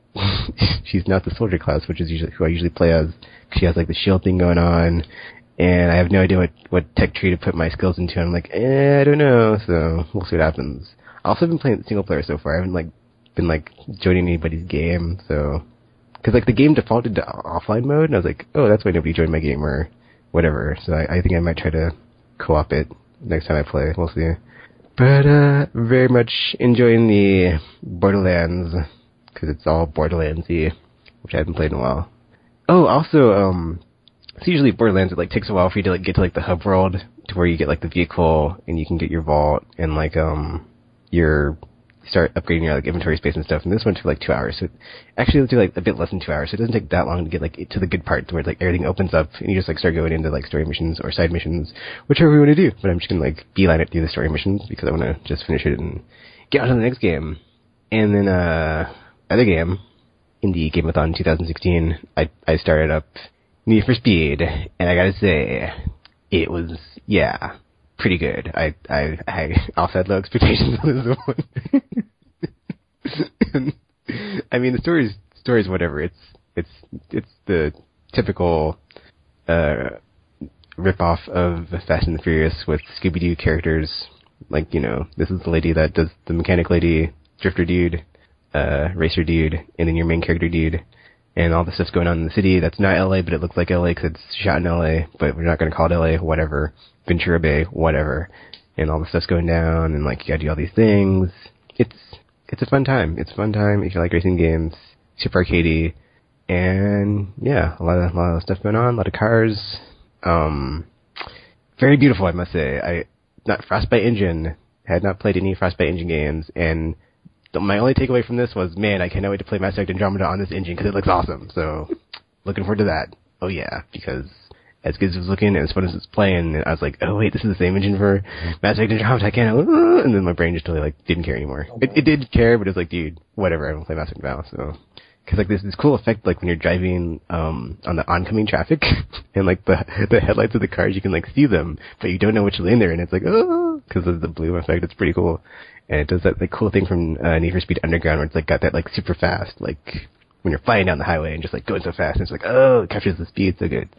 she's not the soldier class, which is usually who I usually play as. She has, like, the shield thing going on, and I have no idea what, what tech tree to put my skills into, and I'm like, eh, I don't know, so we'll see what happens. I've also been playing single player so far. I haven't, like, been, like, joining anybody's game, so, because, like, the game defaulted to offline mode, and I was like, oh, that's why nobody joined my game, or whatever, so I, I think I might try to co-op it next time I play, we'll see. But, uh, very much enjoying the Borderlands, because it's all Borderlands-y, which I haven't played in a while. Oh, also, um, it's usually Borderlands. It like takes a while for you to like get to like the hub world to where you get like the vehicle and you can get your vault and like um your start upgrading your like inventory space and stuff. And this one took like two hours. So it, actually, it'll do like a bit less than two hours. So it doesn't take that long to get like to the good part where like everything opens up and you just like start going into like story missions or side missions, whichever you want to do. But I'm just gonna like beeline it through the story missions because I want to just finish it and get on to the next game. And then uh other game in the Game-a-thon twenty sixteen, I I started up Need for Speed, and I gotta say, it was yeah. pretty good. I I I also had low expectations on this one. I mean, the story's story's whatever. It's it's it's the typical uh, rip-off of Fast and the Furious with Scooby-Doo characters. Like, you know, this is the lady that does the mechanic lady, drifter dude, uh, racer dude, and then your main character dude, and all the stuff's going on in the city. That's not L A, but it looks like L A because it's shot in L A, but we're not going to call it L A, whatever. Ventura Bay, whatever. And all the stuff's going down, and like you gotta do all these things. It's it's a fun time. It's a fun time if you like racing games. Super arcadey, and yeah, a lot of a lot of stuff going on. A lot of cars. Um, very beautiful, I must say. I not Frostbite Engine. Had not played any Frostbite Engine games, and the, my only takeaway from this was, man, I cannot wait to play Mass Effect Andromeda on this engine because it looks awesome. So, looking forward to that. Oh yeah, because as good as it was looking, as fun as it's playing, I was like, oh wait, this is the same engine for Mass Effect Andromeda. I can't. And then my brain just totally like didn't care anymore. It, it did care, but it was like, dude, whatever. I don't play Mass Effect now. So, because like this this cool effect, like when you're driving um on the oncoming traffic, and like the the headlights of the cars, you can like see them, but you don't know which lane they're in. It's like, oh, because of the bloom effect. It's pretty cool, and it does that like cool thing from uh, Need for Speed Underground, where it's like got that like super fast, like when you're flying down the highway and just like going so fast, and it's like, oh, it captures the speed so good.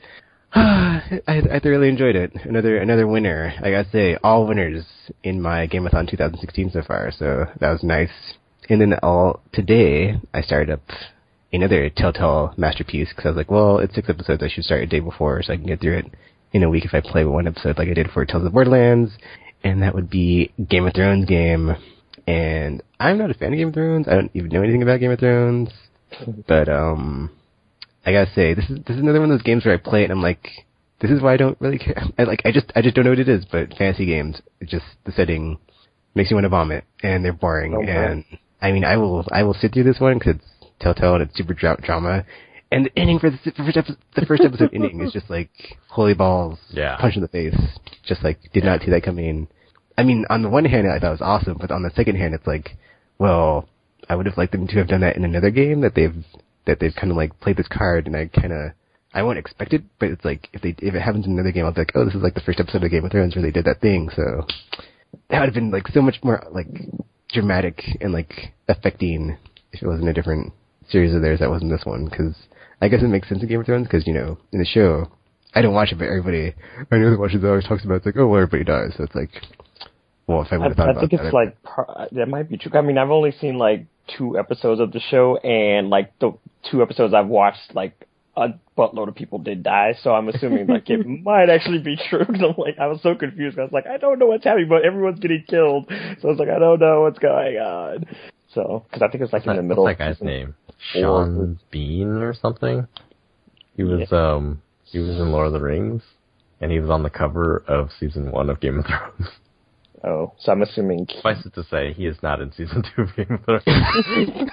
I, I thoroughly enjoyed it. Another another winner. I gotta say, all winners in my Game-a-thon twenty sixteen so far, so that was nice. And then all today, I started up another Telltale masterpiece, because I was like, well, it's six episodes, I should start a day before, so I can get through it in a week if I play one episode like I did for Tales of the Borderlands, and that would be Game of Thrones game. And I'm not a fan of Game of Thrones, I don't even know anything about Game of Thrones, but, um... I gotta say, this is this is another one of those games where I play it and I'm like, this is why I don't really care. I like I just I just don't know what it is, but fantasy games, it just the setting makes you want to vomit, and they're boring. Oh, and I mean, I will I will sit through this one because it's Telltale and it's super dra- drama. And the ending for the first episode, the first episode ending is just like holy balls, yeah. Punch in the face. Just like did not see that coming. I mean, on the one hand, I thought it was awesome, but on the second hand, it's like, well, I would have liked them to have done that in another game that they've. that they've kind of like played this card, and I kind of, I won't expect it, but it's like, if they, if it happens in another game, I'll be like, oh, this is like the first episode of Game of Thrones where they did that thing, so that would have been like so much more like dramatic and like affecting if it was in a different series of theirs that wasn't this one, because I guess it makes sense in Game of Thrones, because, you know, in the show, I don't watch it, but everybody, I know that watches it always talks about, it's like, oh, well, everybody dies, so it's like, well, if I would have thought I, I about think that, it's like, that might be true. I mean, I've only seen like two episodes of the show, and like the two episodes I've watched, like a buttload of people did die, so I'm assuming like it might actually be true. Cause I'm like, I was so confused. I was like, I don't know what's happening, but everyone's getting killed. So I was like, I don't know what's going on. So, because I think it's like what's in the that, middle. What's that guy's name? Sean Bean or something? He was yeah. um he was in Lord of the Rings, and he was on the cover of season one of Game of Thrones. Oh, so I'm assuming... Suffice it to say, he is not in season two of Game of Thrones.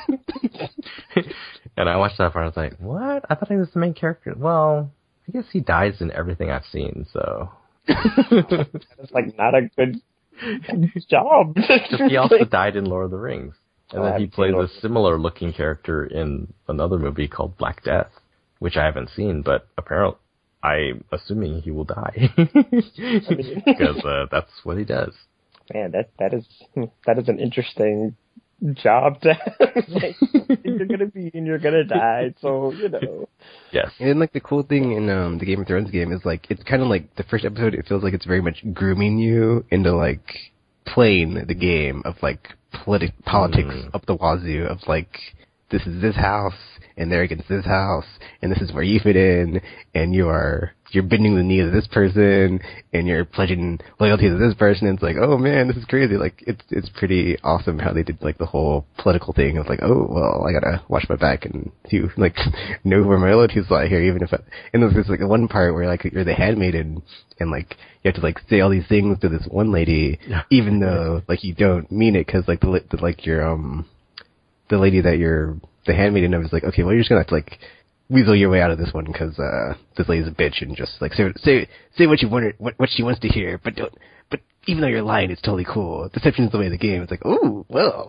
And I watched that part, I was like, what? I thought he was the main character. Well, I guess he dies in everything I've seen, so... That's like not a good job. Just he also died in Lord of the Rings. And oh, then he plays a similar looking character in another movie called Black Death, which I haven't seen, but apparently I'm assuming he will die. Because uh, that's what he does. Man, that that is that is an interesting job to have. Like, you're gonna be and you're gonna die, so you know. Yes. And then like the cool thing in um the Game of Thrones game is like it's kind of like the first episode. It feels like it's very much grooming you into like playing the game of like politi- politics mm. up the wazoo of like this is this house and they're against this house and this is where you fit in and you are you're bending the knee to this person, and you're pledging loyalty to this person. And it's like, oh man, this is crazy. Like, it's it's pretty awesome how they did like the whole political thing of like, oh well, I gotta watch my back and you like know where my loyalties lie here, even if. I, and there's this like one part where like you're the handmaiden, and like you have to like say all these things to this one lady, yeah. even though like you don't mean it, because like the, the like your um the lady that you're the handmaiden of is like, okay, well you're just gonna have to like weasel your way out of this one because uh, this lady's a bitch, and just like say say say what you want, what what she wants to hear, but don't. But even though you're lying, it's totally cool. Deception's the way of the game. It's like, oh well,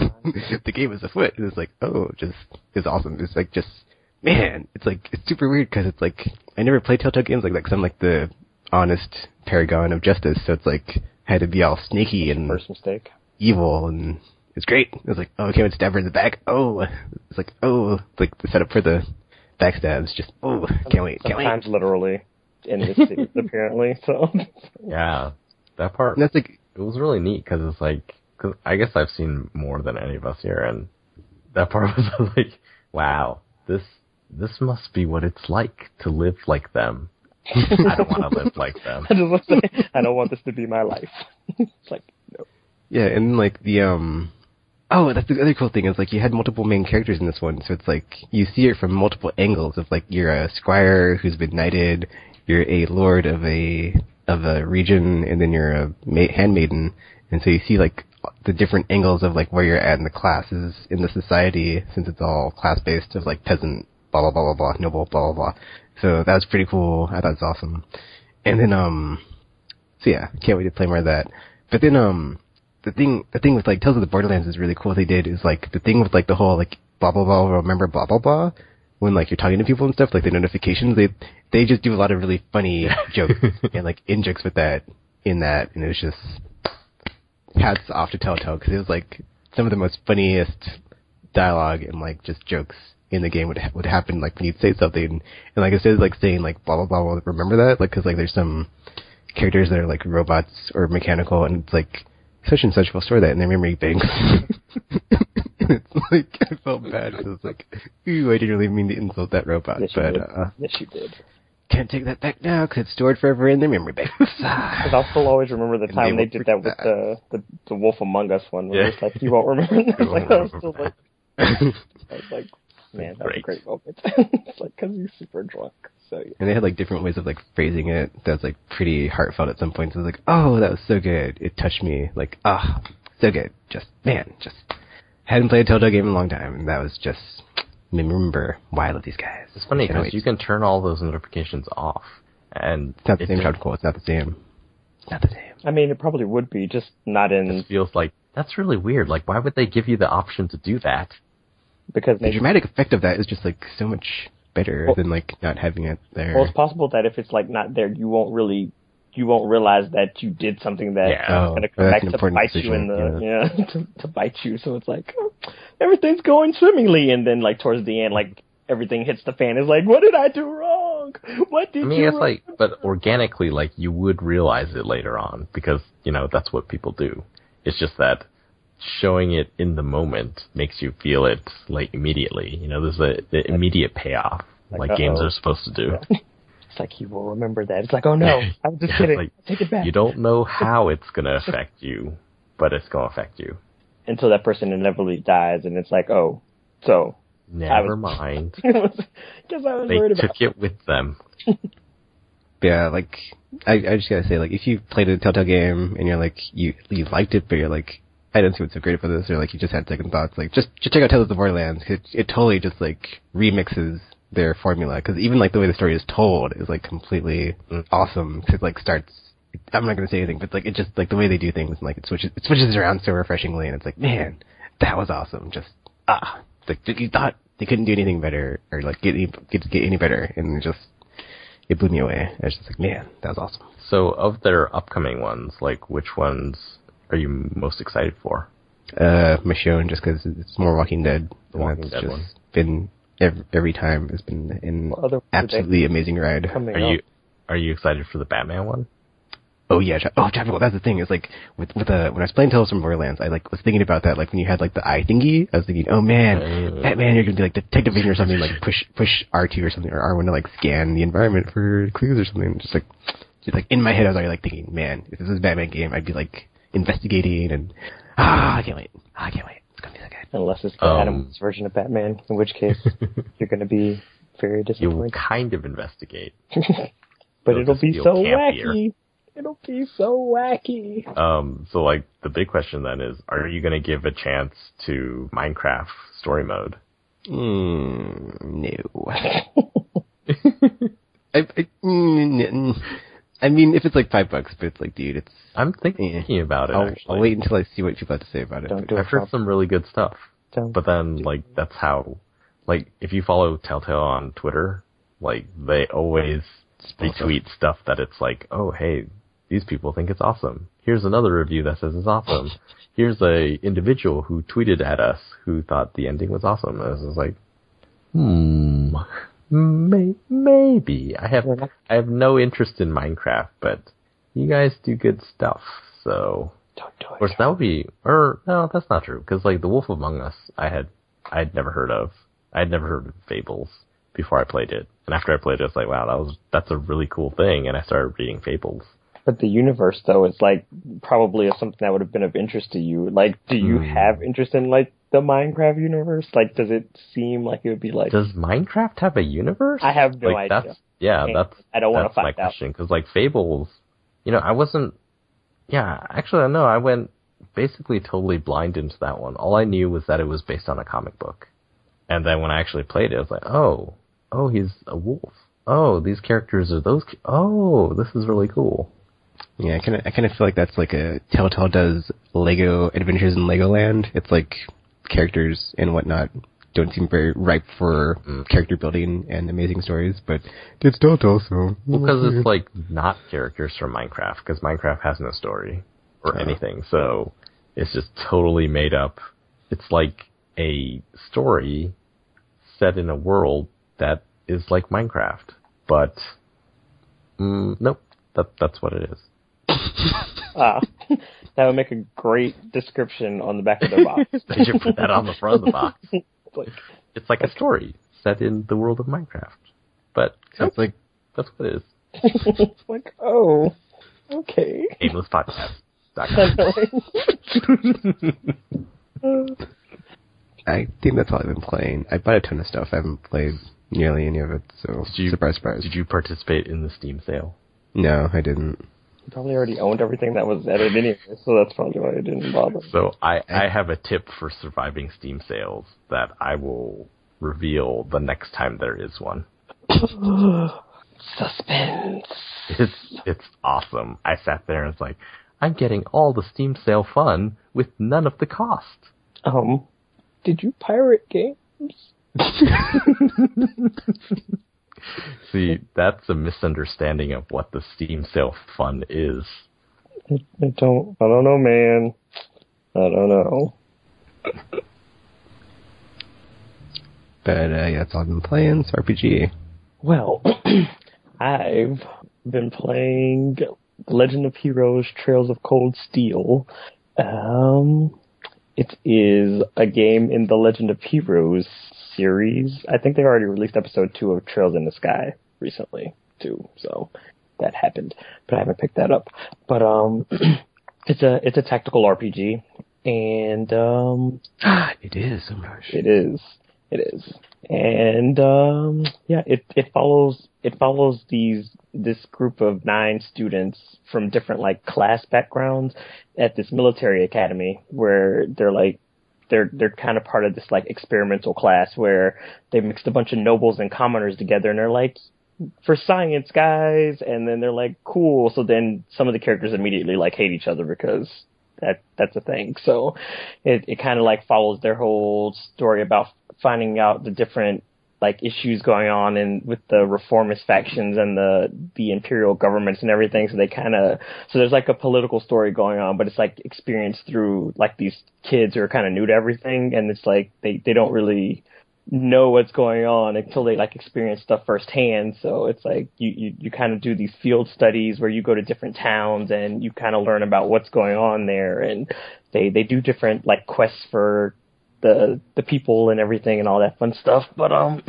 the game is afoot. And it's like, oh, just it's awesome. It's like just man, it's like it's super weird because it's like I never played Telltale games like that because I'm like the honest paragon of justice. So it's like I had to be all sneaky and first mistake, evil, and it's great. It was like, oh, okay, I'd stab her in the back. Oh, it's like, oh, it's like the setup for the backstabs, just oh, can't wait, can't Sometimes wait. literally in this series, apparently. So yeah, that part. And that's like it was really neat because it's like, cause I guess I've seen more than any of us here, and that part was like, wow, this this must be what it's like to live like them. I don't want to live like them. I just want to say, I don't want this to be my life. It's like no. Yeah, and like the um. Oh, that's the other cool thing is like you had multiple main characters in this one, so it's like you see it from multiple angles of like you're a squire who's been knighted, you're a lord of a of a region, and then you're a ma- handmaiden, and so you see like the different angles of like where you're at in the classes in the society, since it's all class based of like peasant, blah blah blah blah blah, noble, blah blah blah. So that was pretty cool. I thought it was awesome. And then um, so yeah, can't wait to play more of that. But then um. The thing, the thing with like Tales of the Borderlands is really cool. What they did is like the thing with like the whole like blah blah blah. Remember blah blah blah when like you're talking to people and stuff, like the notifications. They they just do a lot of really funny jokes and like in jokes with that in that, and it was just hats off to Telltale because it was like some of the most funniest dialogue and like just jokes in the game would ha- would happen like when you'd say something, and like instead of like saying like blah blah blah, well, remember that, like because like there's some characters that are like robots or mechanical, and it's like such and such will store that in their memory banks. It's like I felt bad because it's like, ooh, I didn't really mean to insult that robot, yes, but you uh, yes, you did. Can't take that back now because it's stored forever in their memory banks. Because I'll still always remember the time they, they did that with that. the, the the Wolf Among Us one, where Yeah. it's like you won't remember. It's like I was still like, I was like, man, that was a great moment. It's like because you're super drunk. So yeah. And they had like different ways of like phrasing it that's like pretty heartfelt at some points. It was like, oh, that was so good. It touched me. Like, ah, so good. Just, man, just hadn't played a Telltale game in a long time, and that was just, remember why I love these guys. It's funny Can't because wait. you can turn all those notifications off, and It's not the it same just, Shroud Cool. It's not the same. It's not the same. I mean, it probably would be, just not in just feels like that's really weird. Like, why would they give you the option to do that? because The maybe. dramatic effect of that is just like so much better Well- than like not having it there. Well, it's possible that if it's like not there, you won't really, you won't realize that you did something that Yeah. Oh, is going to that's come back an to important bite you decision, in the, yeah. yeah, to, to bite you. So it's like oh, everything's going swimmingly, and then like towards the end, like everything hits the fan. It's like, what did I do wrong? What did I mean, you? it's like, but organically, like you would realize it later on because you know that's what people do. It's just that showing it in the moment makes you feel it like immediately. You know, there's a the immediate payoff, like, Like, games uh-oh. are supposed to do. It's like you will remember that. It's like, oh no, I'm just kidding. Like, Take it back. you don't know how it's gonna affect you, but it's gonna affect you. Until that person inevitably dies, and it's like, oh, so. Never was- mind. Because I was They worried about. took it with them. Yeah, like I, I just gotta say, like if you played a Telltale game and you're like you you liked it, but you're like I don't see what's so great about this, or like you just had second thoughts, like just just check out Tales of the Borderlands. It it totally just like remixes their formula because even like the way the story is told is like completely awesome. 'Cause it like starts. I'm not gonna say anything, but like it just like the way they do things, and like it switches it switches around so refreshingly, and it's like man, that was awesome. Just ah, like you thought they couldn't do anything better or like get any, get get any better, and it just. It blew me away. I was just like, man, that was awesome. So, of their upcoming ones, like which ones are you most excited for? Uh, Michonne, just because it's more Walking Dead. The Walking and that's Dead just one. been every, every time has been an What other- absolutely amazing ride. coming Are up. you are you excited for the Batman one? Oh yeah, tra- oh traffic. That's the thing. Is like with with uh, when I was playing Tales from Borderlands, I like was thinking about that. Like when you had like the eye thingy, I was thinking, oh man, Uh. Batman, you're gonna be like detective vision or something. Like push push R two or something or R one to like scan the environment for clues or something. Just like just like in my head, I was already like thinking, man, if this was a Batman game, I'd be like investigating and ah, I can't wait. Ah, I can't wait. It's gonna be so good. Unless it's the Um, Adam's version of Batman, in which case you're going to be very You'll disappointed. kind of investigate. But It'll it'll just be feel so campier. wacky. It'll be so wacky. Um, so like the big question then is, are you going to give a chance to Minecraft story mode? Mm, no. I, I, mm, mm. I mean, if it's like five bucks, but it's like, dude, it's. I'm thinking eh. about it. I'll, actually, I'll wait until I see what people have to say about it. Don't but- do it. I've heard some really good stuff. Don't. But then, like, that's how, like, if you follow Telltale on Twitter, like, they always retweet stuff that it's like, oh, hey, these people think it's awesome. Here's another review that says it's awesome. Here's a individual who tweeted at us who thought the ending was awesome. And I was like, hmm, may- maybe. I have, I have no interest in Minecraft, but you guys do good stuff, so. Don't do Of course, it. that would be, or no, that's not true. Because like the Wolf Among Us, I had, I had never heard of. I had never heard of Fables before I played it, and after I played it, I was like, wow, that was that's a really cool thing. And I started reading Fables. But the universe, though, is like probably something that would have been of interest to you. Like, do you Hmm. have interest in like the Minecraft universe? Like, does it seem like it would be like? Does Minecraft have a universe? I have no like, idea. That's, yeah, And that's I don't want that's to my find out. question. Because like Fables, you know, I wasn't. Yeah, actually, no, I went basically totally blind into that one. All I knew was that it was based on a comic book. And then when I actually played it, I was like, oh, oh, he's a wolf. Oh, these characters are those. Ca- oh, this is really cool. Yeah, I kind of I kind of feel like that's like a Telltale does Lego Adventures in Legoland. It's like characters and whatnot don't seem very ripe for Mm. character building and amazing stories, but it's Telltale, so Well, because it's like not characters from Minecraft, because Minecraft has no story or Oh. anything, so it's just totally made up. It's like a story set in a world that is like Minecraft, but mm, nope, that that's what it is. Ah, that would make a great description on the back of their box. They should put that on the front of the box. It's like, It's like a story set in the world of Minecraft, but sounds like that's what it is. it's like, oh, okay. Aimless podcast. I think that's all I've been playing. I bought a ton of stuff. I haven't played nearly any of it, so Did you- surprise, surprise. Did you participate in the Steam sale? No, I didn't. You probably already owned everything that was added anyway, so that's probably why I didn't bother. So I, I have a tip for surviving Steam sales that I will reveal the next time there is one. Suspense. It's it's awesome. I sat there and it's like, I'm getting all the Steam sale fun with none of the cost. Um, did you pirate games? See, that's a misunderstanding of what the Steam sale fun is. I, I don't. I don't know, man. I don't know. But uh, yeah, that's all I've been playing. It's R P G. Well, I've been playing Legend of Heroes: Trails of Cold Steel. Um, it is a game in the Legend of Heroes series. I think they already released episode two of Trails in the Sky recently too, so that happened. But I haven't picked that up. But um, it's a it's a tactical R P G, and um, It is. Oh my gosh. it is. It is. And um yeah, it, it follows it follows these this group of nine students from different like class backgrounds at this military academy where they're like they're they're kind of part of this like experimental class where they mixed a bunch of nobles and commoners together and they're like, for science guys, and then they're like, cool. So then some of the characters immediately like hate each other because that that's a thing. So it it kind of like follows their whole story about finding out the different like issues going on in with the reformist factions and the the imperial governments and everything. So they kind of so there's like a political story going on, but it's like experienced through like these kids who are kind of new to everything, and it's like they they don't really know what's going on until they like experience stuff firsthand. So it's like you, you, you kind of do these field studies where you go to different towns and you kind of learn about what's going on there. And they, they do different like quests for the, the people and everything and all that fun stuff. But, um,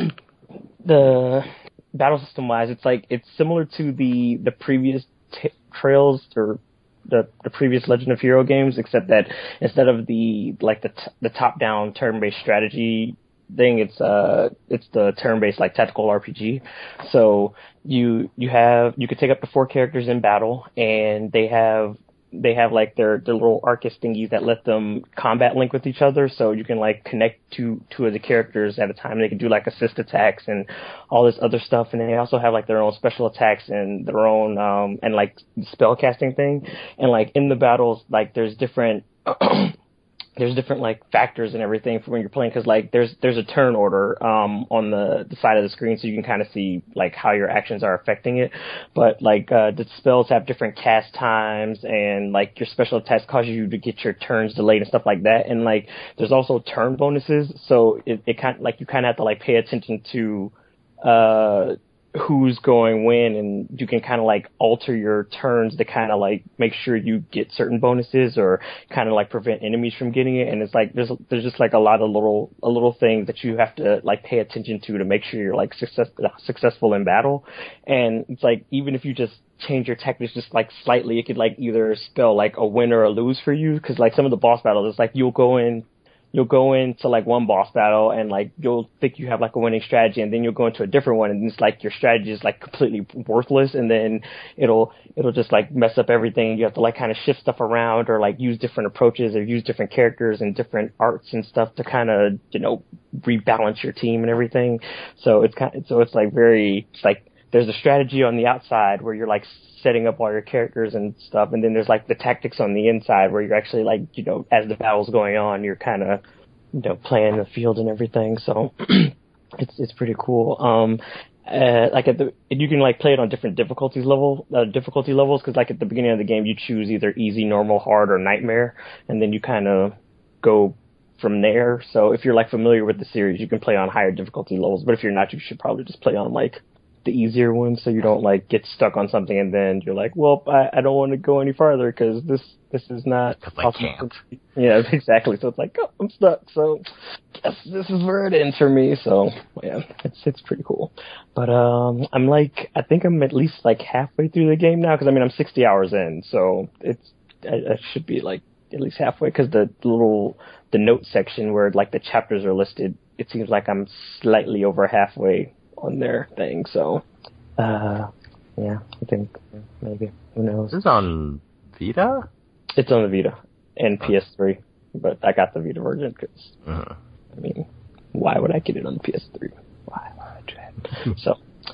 the battle system wise, it's like, it's similar to the, the previous t- Trails or the, the previous Legend of Hero games, except that instead of the, like the, t- the top down turn based strategy thing, it's uh it's the turn-based like tactical R P G. So you you have you could take up to four characters in battle, and they have they have like their their little Arcus thingies that let them combat link with each other. So you can like connect two two of the characters at a time. They can do like assist attacks and all this other stuff, and they also have like their own special attacks and their own um and like spell casting thing. And like in the battles, like there's different there's different like factors and everything for when you're playing, because like there's there's a turn order um on the, the side of the screen, so you can kind of see like how your actions are affecting it. But like uh the spells have different cast times, and like your special attacks cause you to get your turns delayed and stuff like that. And like there's also turn bonuses, so it, it kind of like you kind of have to like pay attention to uh who's going when, and you can kind of like alter your turns to kind of like make sure you get certain bonuses, or kind of like prevent enemies from getting it. And it's like there's there's just like a lot of little a little things that you have to like pay attention to to make sure you're like success, successful in battle. And it's like even if you just change your tactics just like slightly, it could like either spell like a win or a lose for you. Because like some of the boss battles, it's like you'll go in You'll go into like one boss battle and like you'll think you have like a winning strategy, and then you'll go into a different one and it's like your strategy is like completely worthless, and then it'll it'll just like mess up everything. You have to like kind of shift stuff around, or like use different approaches, or use different characters and different arts and stuff to kind of, you know, rebalance your team and everything. So it's kind of, so it's like very it's like there's a strategy on the outside where you're like setting up all your characters and stuff, and then there's like the tactics on the inside where you're actually like, you know, as the battle's going on, you're kind of, you know, playing the field and everything. So it's it's pretty cool. Um, uh, like at the you can like play it on different difficulties level uh, difficulty levels, because like at the beginning of the game you choose either easy, normal, hard, or nightmare, and then you kind of go from there. So if you're like familiar with the series, you can play on higher difficulty levels, but if you're not, you should probably just play on like the easier ones, so you don't like get stuck on something and then you're like, well, I, I don't want to go any farther because this this is not I can't. Yeah, exactly. So it's like, oh, I'm stuck. So guess this is where it ends for me. So yeah, it's it's pretty cool. But um, I'm like, I think I'm at least like halfway through the game now, because I mean I'm sixty hours in, so it's I, I should be like at least halfway, because the little the note section where like the chapters are listed, it seems like I'm slightly over halfway on their thing. So uh yeah, I think maybe, who knows. This is on Vita? It's on the Vita and P S three, but I got the Vita version because uh-huh. I mean, why would I get it on the P S three? Why would I? So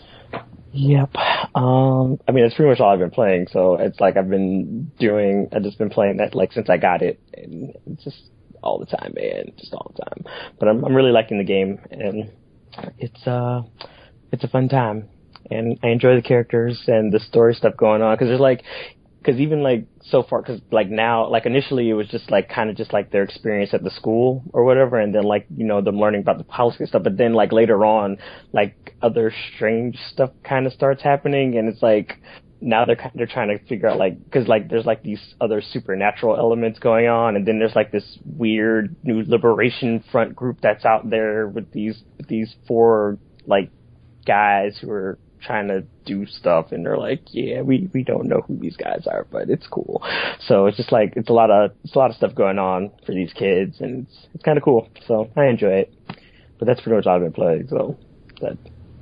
yep. Um I mean, that's pretty much all I've been playing. So it's like I've been doing I've just been playing that like since I got it, and it's just all the time, man, just all the time. But I'm I'm really liking the game, and it's uh it's a fun time, and I enjoy the characters and the story stuff going on, because there's like, because even like so far, because like now, like initially it was just like kind of just like their experience at the school or whatever, and then like, you know, them learning about the policy and stuff, but then like later on, like other strange stuff kind of starts happening, and it's like now they're they're trying to figure out like, because like there's like these other supernatural elements going on, and then there's like this weird new liberation front group that's out there with these with these four like guys who are trying to do stuff, and they're like, yeah, we we don't know who these guys are, but it's cool. So it's just like it's a lot of it's a lot of stuff going on for these kids, and it's it's kind of cool. So I enjoy it. But that's pretty much all I've been playing. So that.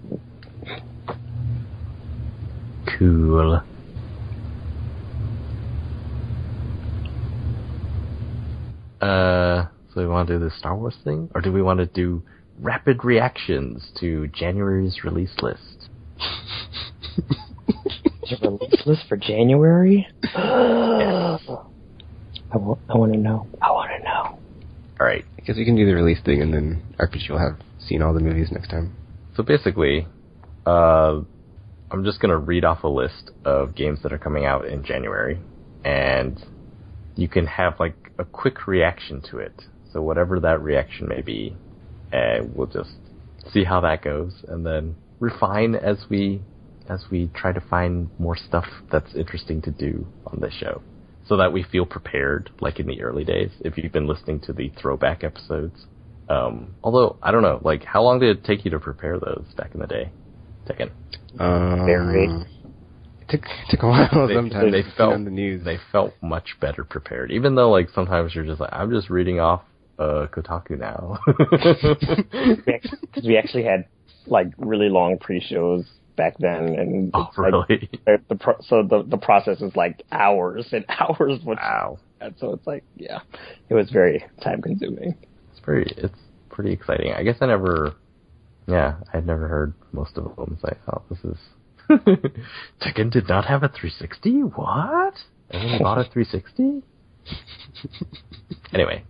Cool. Uh, so we want to do the Star Wars thing, or do we want to do rapid reactions to January's release list? Is there a release list for January? Yes. I, w- I want to know. I want to know. All right. Because we can do the release thing, and then R P G will have seen all the movies next time. So basically, uh, I'm just going to read off a list of games that are coming out in January, and you can have like a quick reaction to it. So whatever that reaction may be, uh, we'll just see how that goes, and then refine as we as we try to find more stuff that's interesting to do on this show, so that we feel prepared, like in the early days. If you've been listening to the throwback episodes, um, although I don't know, like how long did it take you to prepare those back in the day, Tekken? Um, Very. It took it took a while. They, sometimes they felt on the news. They felt much better prepared, even though like sometimes you're just like, I'm just reading off uh, Kotaku now. Because we actually had like really long pre-shows back then, and Oh, it's, like, really? the, the pro- so the the process is like hours and hours. Which, Wow. and so it's like, yeah, it was very time consuming. It's very, it's pretty exciting. I guess I never, yeah, I'd never heard most of them say, oh, this is, Tekken did not have a three sixty? What? Everyone bought a three sixty? Anyway.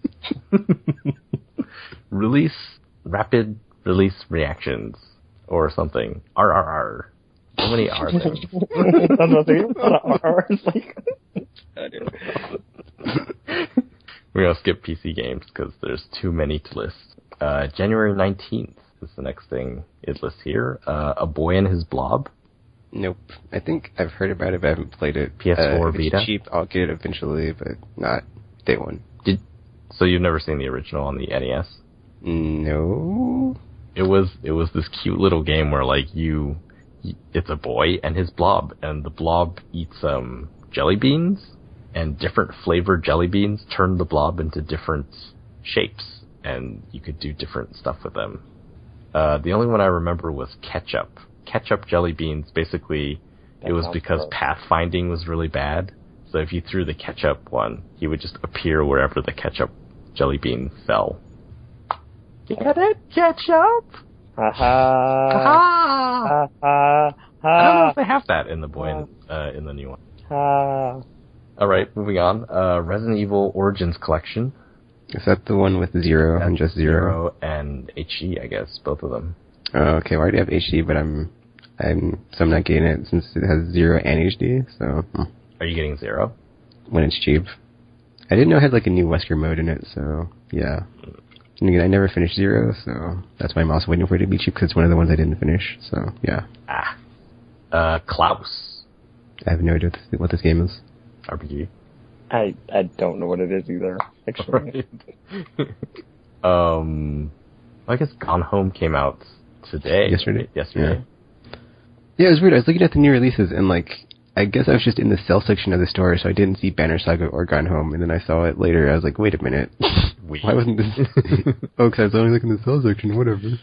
Release, rapid release reactions, or something. R R R. So many R things. That's what they are. It's like, We're going to skip P C games because there's too many to list. Uh, January nineteenth is the next thing it lists here. Uh, A Boy and His Blob. Nope. I think I've heard about it, but I haven't played it. P S four uh, if it's Vita? cheap, I'll get it eventually, but not day one. Did So you've never seen the original on the N E S? No. It was it was this cute little game where like you, it's a boy and his blob, and the blob eats um jelly beans, and different flavored jelly beans turn the blob into different shapes, and you could do different stuff with them. Uh, the only one I remember was ketchup. Ketchup jelly beans, basically, That it was sounds because gross. pathfinding was really bad. So if you threw the ketchup one, he would just appear wherever the ketchup jelly bean fell. Get it? Ketchup? ha ha Ha! ha ha I don't know ha if they have that in the boy uh, in the new one. ha. All right, moving on. Uh, Resident Evil Origins Collection. Is that the one with zero and just zero? Zero and H E, I guess, both of them. Oh, okay. Well, I already have H D, but I'm, I'm, so I'm not getting it since it has zero and H D. So hmm. Are you getting Zero? when it's cheap, I didn't know it had like a new Wesker mode in it. So yeah. And again, I never finished zero, so that's why I'm also waiting for it to be cheap because it's one of the ones I didn't finish. So yeah, Ah. Uh, Klaus. I have no idea what this, what this game is. R P G. I I don't know what it is either. Actually, Right. um, I guess Gone Home came out today. Yesterday? Yesterday. Yeah, it was weird. I was looking at the new releases, and like, I guess I was just in the sell section of the store, so I didn't see Banner Saga or Gone Home, and then I saw it later. I was like, wait a minute, Weird. why wasn't this? Oh, because I was only looking in the sell section. Whatever.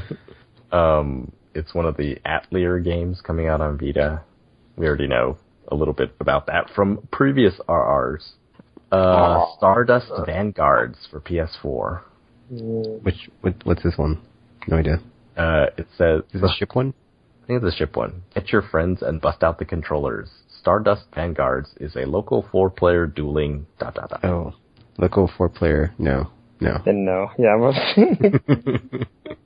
Um, it's one of the Atelier games coming out on Vita. We already know a little bit about that from previous R Rs. Uh, Oh. Stardust Vanguards for P S four. Which what, what's this one? No idea. Uh, it says, Is this a ship one? I think it's a ship one. Get your friends and bust out the controllers. Stardust Vanguards is a local four-player dueling dot dot dot. Oh, local four player. No, no. then no. Yeah, well,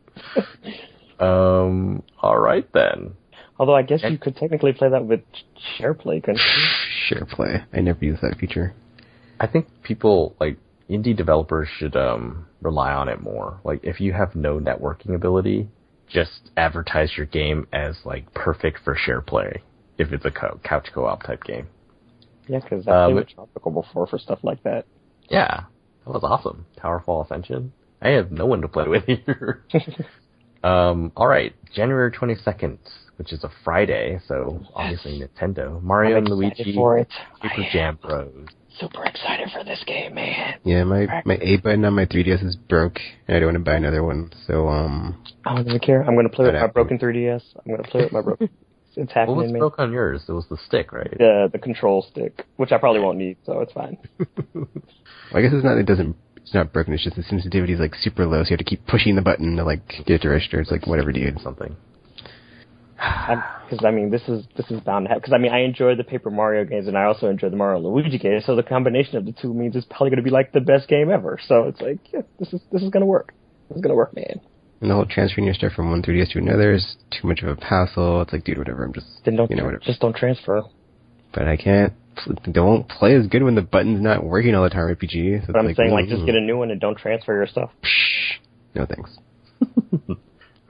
Um, alright then. although I guess you could technically play that with SharePlay, couldn't you? Share play. I never use that feature. I think people, like, indie developers should um, rely on it more. Like, if you have no networking ability, just advertise your game as, like, perfect for share play, if it's a co- couch co-op type game. Yeah, because I Uh, played but- with Tropical before for stuff like that. Yeah, that was awesome. Towerfall Ascension. I have no one to play with here. um, alright, January twenty-second, which is a Friday, so obviously Nintendo. Mario I'm and excited Luigi for it. Super I am Jam Bros. super excited for this game, man. Yeah, my my A button on my three D S is broke, and I don't want to buy another one. So um, I don't even care. I'm going to play with But my I- broken three D S. I'm going to play with my broken. It's What happening, was man. broke on yours? It was the stick, right? The the control stick, which I probably won't need, so it's fine. well, I guess it's not. It doesn't. It's not broken. It's just the sensitivity is like super low, so you have to keep pushing the button to like get it to register. It's like whatever, dude. Something. Because I mean, this is this is bound to happen. Because I mean, I enjoy the Paper Mario games, and I also enjoy the Mario and Luigi games. So the combination of the two means it's probably going to be like the best game ever. So it's like, yeah, this is this is going to work. This is going to work, man. And the whole transferring your stuff from one three D S to another is too much of a hassle. It's like, dude, whatever. I'm just, Then don't you know, whatever. just don't transfer. But I can't. Don't play as good when the button's not working all the time. R P G. So But I'm it's saying, like, mm, just get a new one and don't transfer your stuff. Psh, no thanks.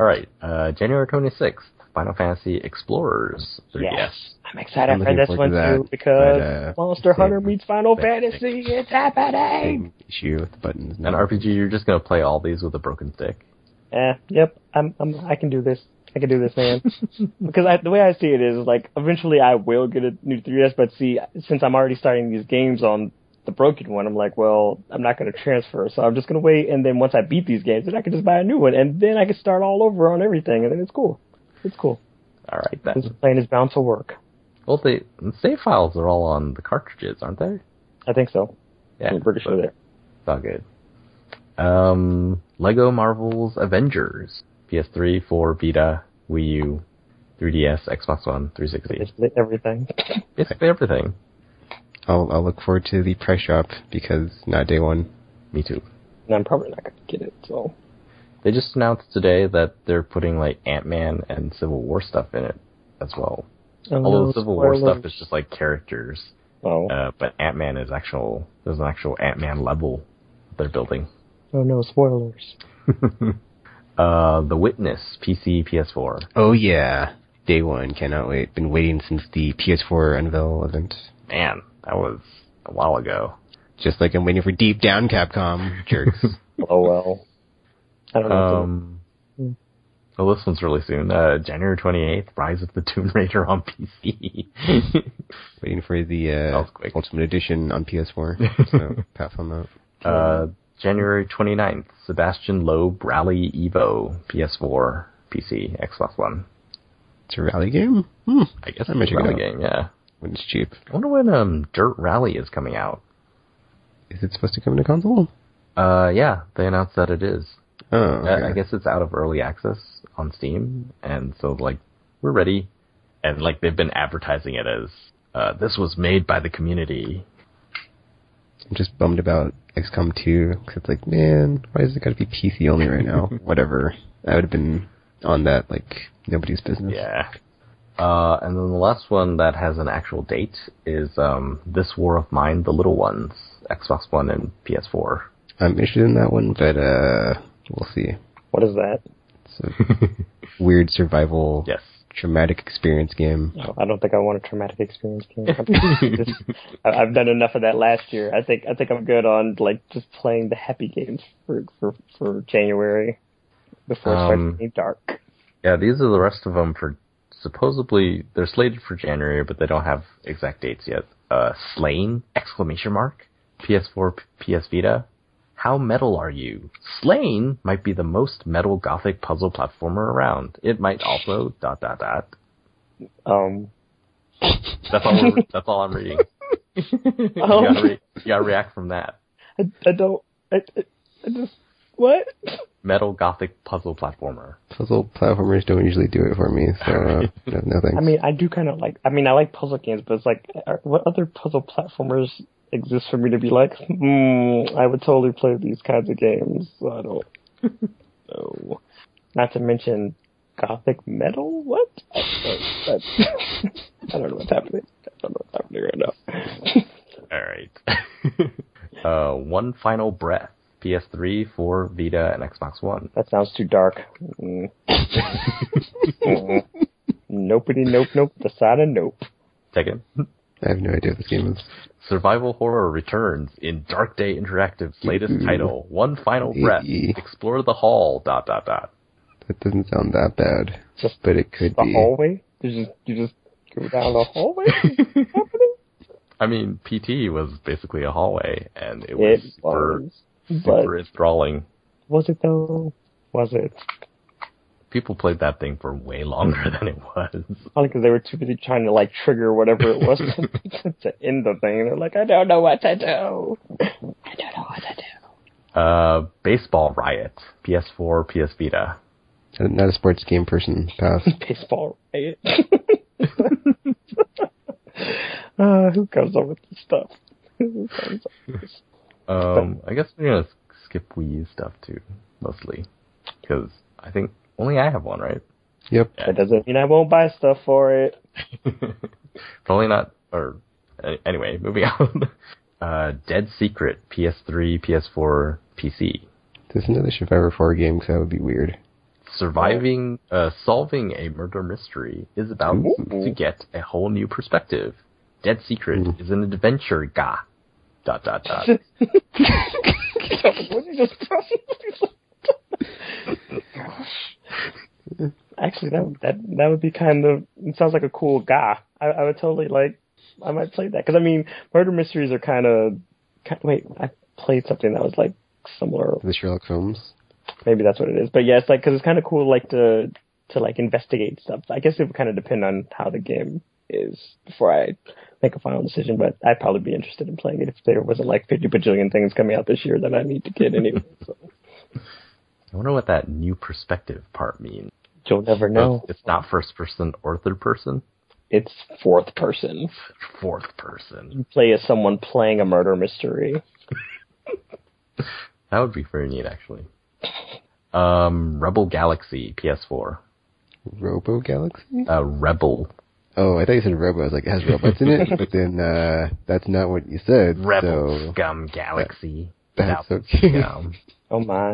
All right, uh, January twenty-sixth, Final Fantasy Explorers three D S. Yes, I'm excited I'm for looking this forward one to that, too because but, uh, Monster Hunter same- meets Final same- Fantasy. It's happening. Same issue with the buttons. An R P G, you're just gonna play all these with a broken stick. Eh, yep, I'm, I'm, I can do this. I can do this, man. Because I, the way I see it is, like, eventually I will get a new three D S, but see, since I'm already starting these games on the broken one, I'm like, well, I'm not going to transfer, so I'm just going to wait, and then once I beat these games, then I can just buy a new one, and then I can start all over on everything, and then it's cool. It's cool. All right, This then. plan is bound to work. Well, the the save files are all on the cartridges, aren't they? I think so. Yeah, I'm pretty sure there. it's all good. Um, Lego Marvel's Avengers, P S three, four, Vita, Wii U, three D S, Xbox One, three sixty. Basically everything. Basically everything. I'll, I'll look forward to the price drop because not day one. Me too. And I'm probably not going to get it, so. They just announced today that they're putting like Ant-Man and Civil War stuff in it as well. Oh, Although no, the Civil War spoilers. stuff is just like characters, Oh. uh, but Ant-Man is actual. There's an actual Ant-Man level they're building. Oh no, spoilers. uh, The Witness, P C, P S four. Oh yeah, day one. Cannot wait. Been waiting since the P S four unveil event. Man, that was a while ago. Just like I'm waiting for Deep Down, Capcom jerks. Oh well. I don't know. Um, Hmm. well, this one's really soon. Uh, January twenty-eighth, Rise of the Tomb Raider on P C. Waiting for the That uh, was quick. Ultimate Edition on P S four. So pass on that. uh, January twenty-ninth, Sebastian Loeb Rally Evo, P S four, P C, Xbox One. It's a rally game. Hmm. I guess I it's might a check it rally out. game, yeah. When it's cheap. I wonder when um, Dirt Rally is coming out. Is it supposed to come to console? Uh, yeah, they announced that it is. Oh, Uh, okay. I guess it's out of early access on Steam, and so, like, we're ready. And, like, they've been advertising it as, uh, this was made by the community. I'm just bummed about X COM two, because it's like, man, why is it got to be P C only right now? Whatever. I would have been on that like nobody's business. Yeah. Uh, and then the last one that has an actual date is, um, This War of Mine, The Little Ones, Xbox One and P S four. I'm interested in that one, but uh, we'll see. What is that? It's a weird survival, Yes. traumatic experience game. Oh, I don't think I want a traumatic experience game. I'm just, I- I've done enough of that last year. I think I think I'm good on like just playing the happy games for for, for January before it Um, starts getting dark. Yeah, these are the rest of them for, supposedly, they're slated for January, but they don't have exact dates yet. Uh, Slain, exclamation mark, P S four, P S Vita. How metal are you? Slain might be the most metal gothic puzzle platformer around. It might also, dot, dot, dot. Um, That's all, we're, that's all I'm reading. You um, gotta, re- you gotta react from that. I, I don't. I, I, I just what? Metal gothic puzzle platformer. Puzzle platformers don't usually do it for me, so uh, no, no thanks. I mean, I do kind of like. I mean, I like puzzle games, but it's like, are, what other puzzle platformers exist for me to be like, hmm, I would totally play these kinds of games. So I don't know. Not to mention gothic metal. What? I, that's, I don't know what's happening. I don't know what's happening right now. Alright. uh, One Final Breath. P S three, four, Vita, and Xbox One. That sounds too dark. Mm. Mm. Nopey nope nope. The side of nope. Second. I have no idea what this game is. Survival Horror returns in Dark Day Interactive's latest Ooh. title, One Final Breath. Eee. Explore the hall, dot, dot, dot. That doesn't sound that bad, Just but it could the be. hallway. You just you just go down the hallway. What's happening? I mean, P T was basically a hallway, and it was It super, was, but super enthralling. was it though? Was it? People played that thing for way longer than it was. Probably because they were too busy trying to like trigger whatever it was to, to end the thing. They're like, I don't know what to do. I don't know what to do. Uh, Baseball Riot. P S four, P S Vita. I'm not a sports game person. Pass. Baseball riot. uh, who comes up with this stuff? Who comes up with this? Um, I guess we're gonna skip Wii U stuff too, mostly. Because I think only I have one, right? Yep. That doesn't mean I won't buy stuff for it. Probably not, or, uh, anyway, moving on. Uh, Dead Secret, P S three, P S four, P C. There's another Survivor four game, because that would be weird. surviving, uh, solving a murder mystery is about Ooh. to get a whole new perspective. Dead Secret Mm. is an adventure ga. Dot, dot, dot. What did you just Actually, that that that would be kind of. It sounds like a cool guy. I, I would totally like. I might play that because I mean, murder mysteries are kind of. Wait, I played something that was like similar. The Sherlock Holmes. Maybe that's what it is. But yeah, it's like because it's kind of cool, like to to like investigate stuff. I guess it would kind of depend on how the game is before I make a final decision. But I'd probably be interested in playing it if there wasn't like fifty bajillion things coming out this year that I need to get anyway. So. I wonder what that new perspective part means. You'll never know. It's not first person or third person? It's fourth person. Fourth person. You play as someone playing a murder mystery. That would be very neat, actually. Um, Rebel Galaxy, P S four. Robo Galaxy? Uh, Rebel. Oh, I thought you said Robo. I was like, it has robots in it, but then uh, that's not what you said. Rebel so Scum Galaxy. That, that's That okay. scum. Oh my.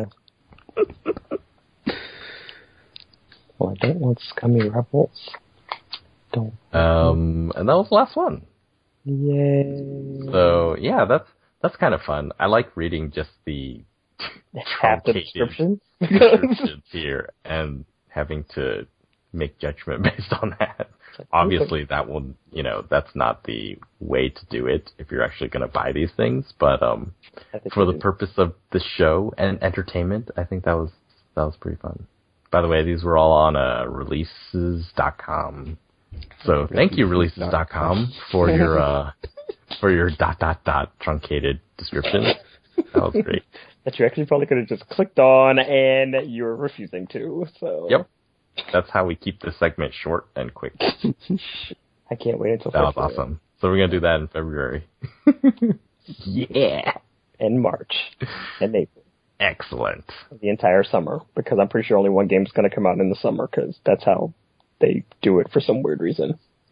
Well, I don't want scummy rebels. Don't. Um, and that was the last one. Yay. So yeah, that's that's kind of fun. I like reading just the Half the truncated description. descriptions here and having to make judgment based on that. Obviously, that will, you know, that's not the way to do it if you're actually going to buy these things. But um, for the purpose of the show and entertainment, I think that was that was pretty fun. By the way, these were all on uh, releases dot com. So thank you, releases dot com, for your uh, for your dot dot dot truncated description. That was great. That you actually probably could have just clicked on, and you're refusing to. So. Yep. That's how we keep this segment short and quick. I can't wait until That was February. awesome. So we're going to do that in February. Yeah. And March. And April. Excellent. The entire summer. Because I'm pretty sure only one game's going to come out in the summer, because that's how they do it for some weird reason.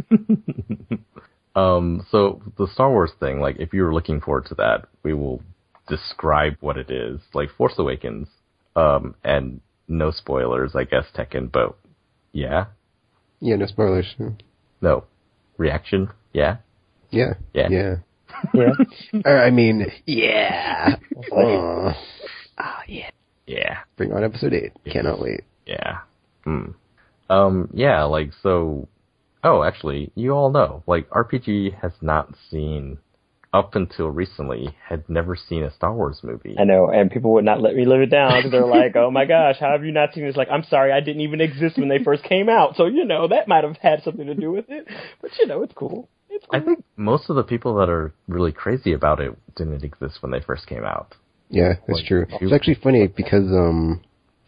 um, so the Star Wars thing, like, if you're looking forward to that, we will describe what it is. Like, Force Awakens, um, and no spoilers, I guess, Tekken, but yeah. Yeah, no spoilers. No. Reaction? Yeah? Yeah. Yeah. Yeah. Yeah. or, I mean, yeah. Oh, oh, yeah. Yeah. Bring on episode eight. Cannot wait. Yeah. Hmm. Um, yeah, like, so, oh, actually, you all know, like, R P G has not seen, up until recently, had never seen a Star Wars movie. I know, and people would not let me live it down, because they're like, oh my gosh, how have you not seen this? Like, I'm sorry, I didn't even exist when they first came out, so, you know, that might have had something to do with it, but, you know, it's cool. It's cool. I think most of the people that are really crazy about it didn't exist when they first came out. Yeah, that's Like, true. you- It's actually funny because um,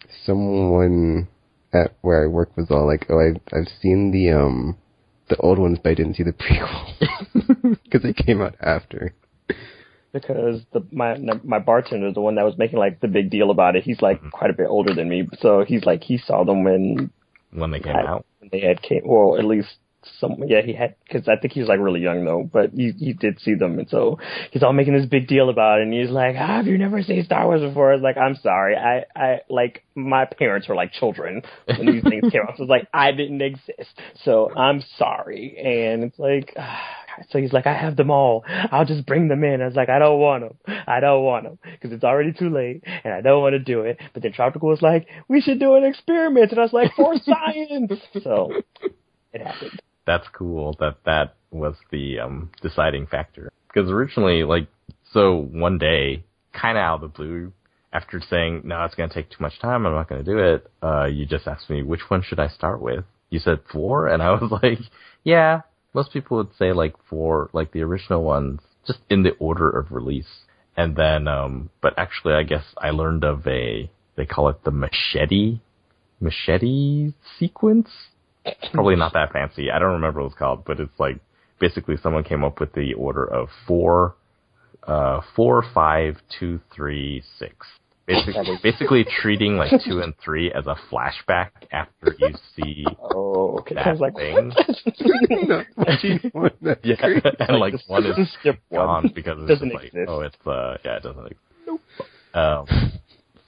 someone at where I work was all like, "Oh, I, I've seen the um, the old ones, but I didn't see the prequel because they came out after." Because the my my bartender, the one that was making like the big deal about it, he's like Mm-hmm. quite a bit older than me, so he's like he saw them when When they came I- out. when they had came. Well, at least some. Yeah, he had, because I think he was like really young though, but he he did see them, and so he's all making this big deal about it. And he's like, "How have you never seen Star Wars before?" I was like, "I'm sorry, I I like my parents were like children when these things came out. So it's like I didn't exist, so I'm sorry." And it's like. So he's like, I have them all. I'll just bring them in. I was like, I don't want them. I don't want them because it's already too late, and I don't want to do it. But then Tropical was like, we should do an experiment, and I was like, for science. So it happened. That's cool that that was the um, deciding factor. Because originally, like, so one day, kind of out of the blue, after saying, no, it's going to take too much time, I'm not going to do it, uh, you just asked me, which one should I start with? You said four, and I was like, yeah. Most people would say, like, four, like, the original ones, just in the order of release. And then, um, but actually, I guess I learned of a, they call it the machete, machete sequence? Probably not that fancy. I don't remember what it's called, but it's like, basically someone came up with the order of four, uh, four, five, two, three, six. Basically, basically treating like two and three as a flashback after you see Oh, okay. I that was like, thing. No, that's Yeah, great. and like one is Just skip one. gone because it's Doesn't just like, exist. oh, it's uh, yeah, it doesn't exist. Um,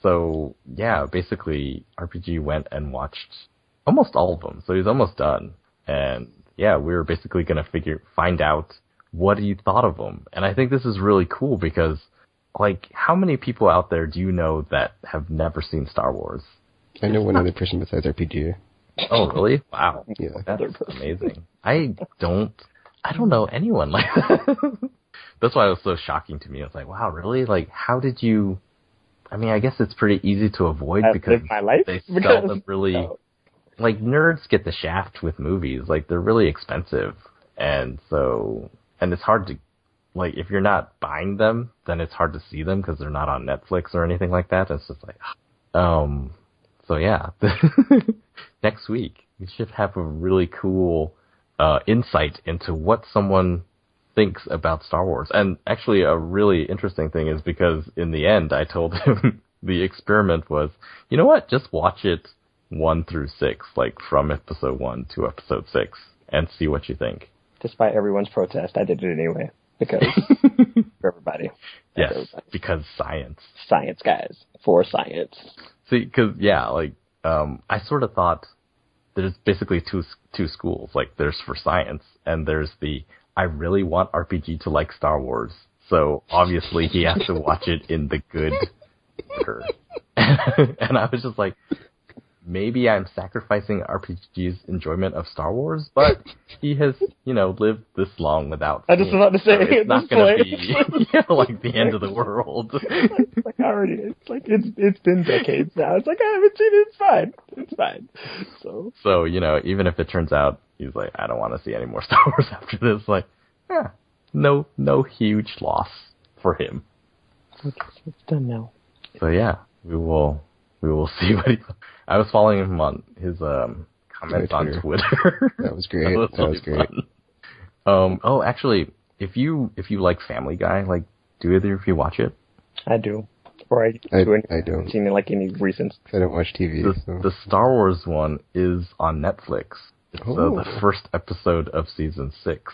so yeah, basically R P G went and watched almost all of them. So he's almost done. And yeah, we were basically going to figure, find out what he thought of them. And I think this is really cool because, like, how many people out there do you know that have never seen Star Wars? I know one other person besides R P G. Oh, really? Wow. Yeah. That's amazing. I don't, I don't know anyone like that. That's why it was so shocking to me. I was like, wow, really? Like, how did you, I mean, I guess it's pretty easy to avoid I've because lived my life they because, sell them really, no. like, nerds get the shaft with movies. Like, they're really expensive. And so, and it's hard to, like, if you're not buying them, then it's hard to see them because they're not on Netflix or anything like that. It's just like, um, so yeah. Next week, we should have a really cool uh, insight into what someone thinks about Star Wars. And actually, a really interesting thing is because in the end, I told him the experiment was, you know what, just watch it one through six, like from episode one to episode six, and see what you think. Despite everyone's protest, I did it anyway. Because for everybody. Yes, everybody. Because science. Science, guys. For science. See, because, yeah, like, um, I sort of thought there's basically two two schools. Like, there's for science, and there's the, I really want R P G to like Star Wars, so obviously he has to watch it in the good order. And I was just like, maybe I'm sacrificing R P G's enjoyment of Star Wars, but he has, you know, lived this long without. I just was about to say, so it's not going to be, you know, like the end of the world. It's like already, it's like it's it's been decades now. It's like I haven't seen it. It's fine. It's fine. So, so you know, even if it turns out he's like, I don't want to see any more Star Wars after this, like, yeah, no, no huge loss for him. Okay, so it's done now. So yeah, we will, we will see what he. I was following him on his um, comments on Twitter. That was great. that was, that was great. Um, oh, actually, if you if you like Family Guy, like, do either of you watch it? I do. Or I, I, do any, I don't. seen it like any recent. I don't watch T V. The, so. the Star Wars one is on Netflix. It's uh, Oh. the first episode of season six.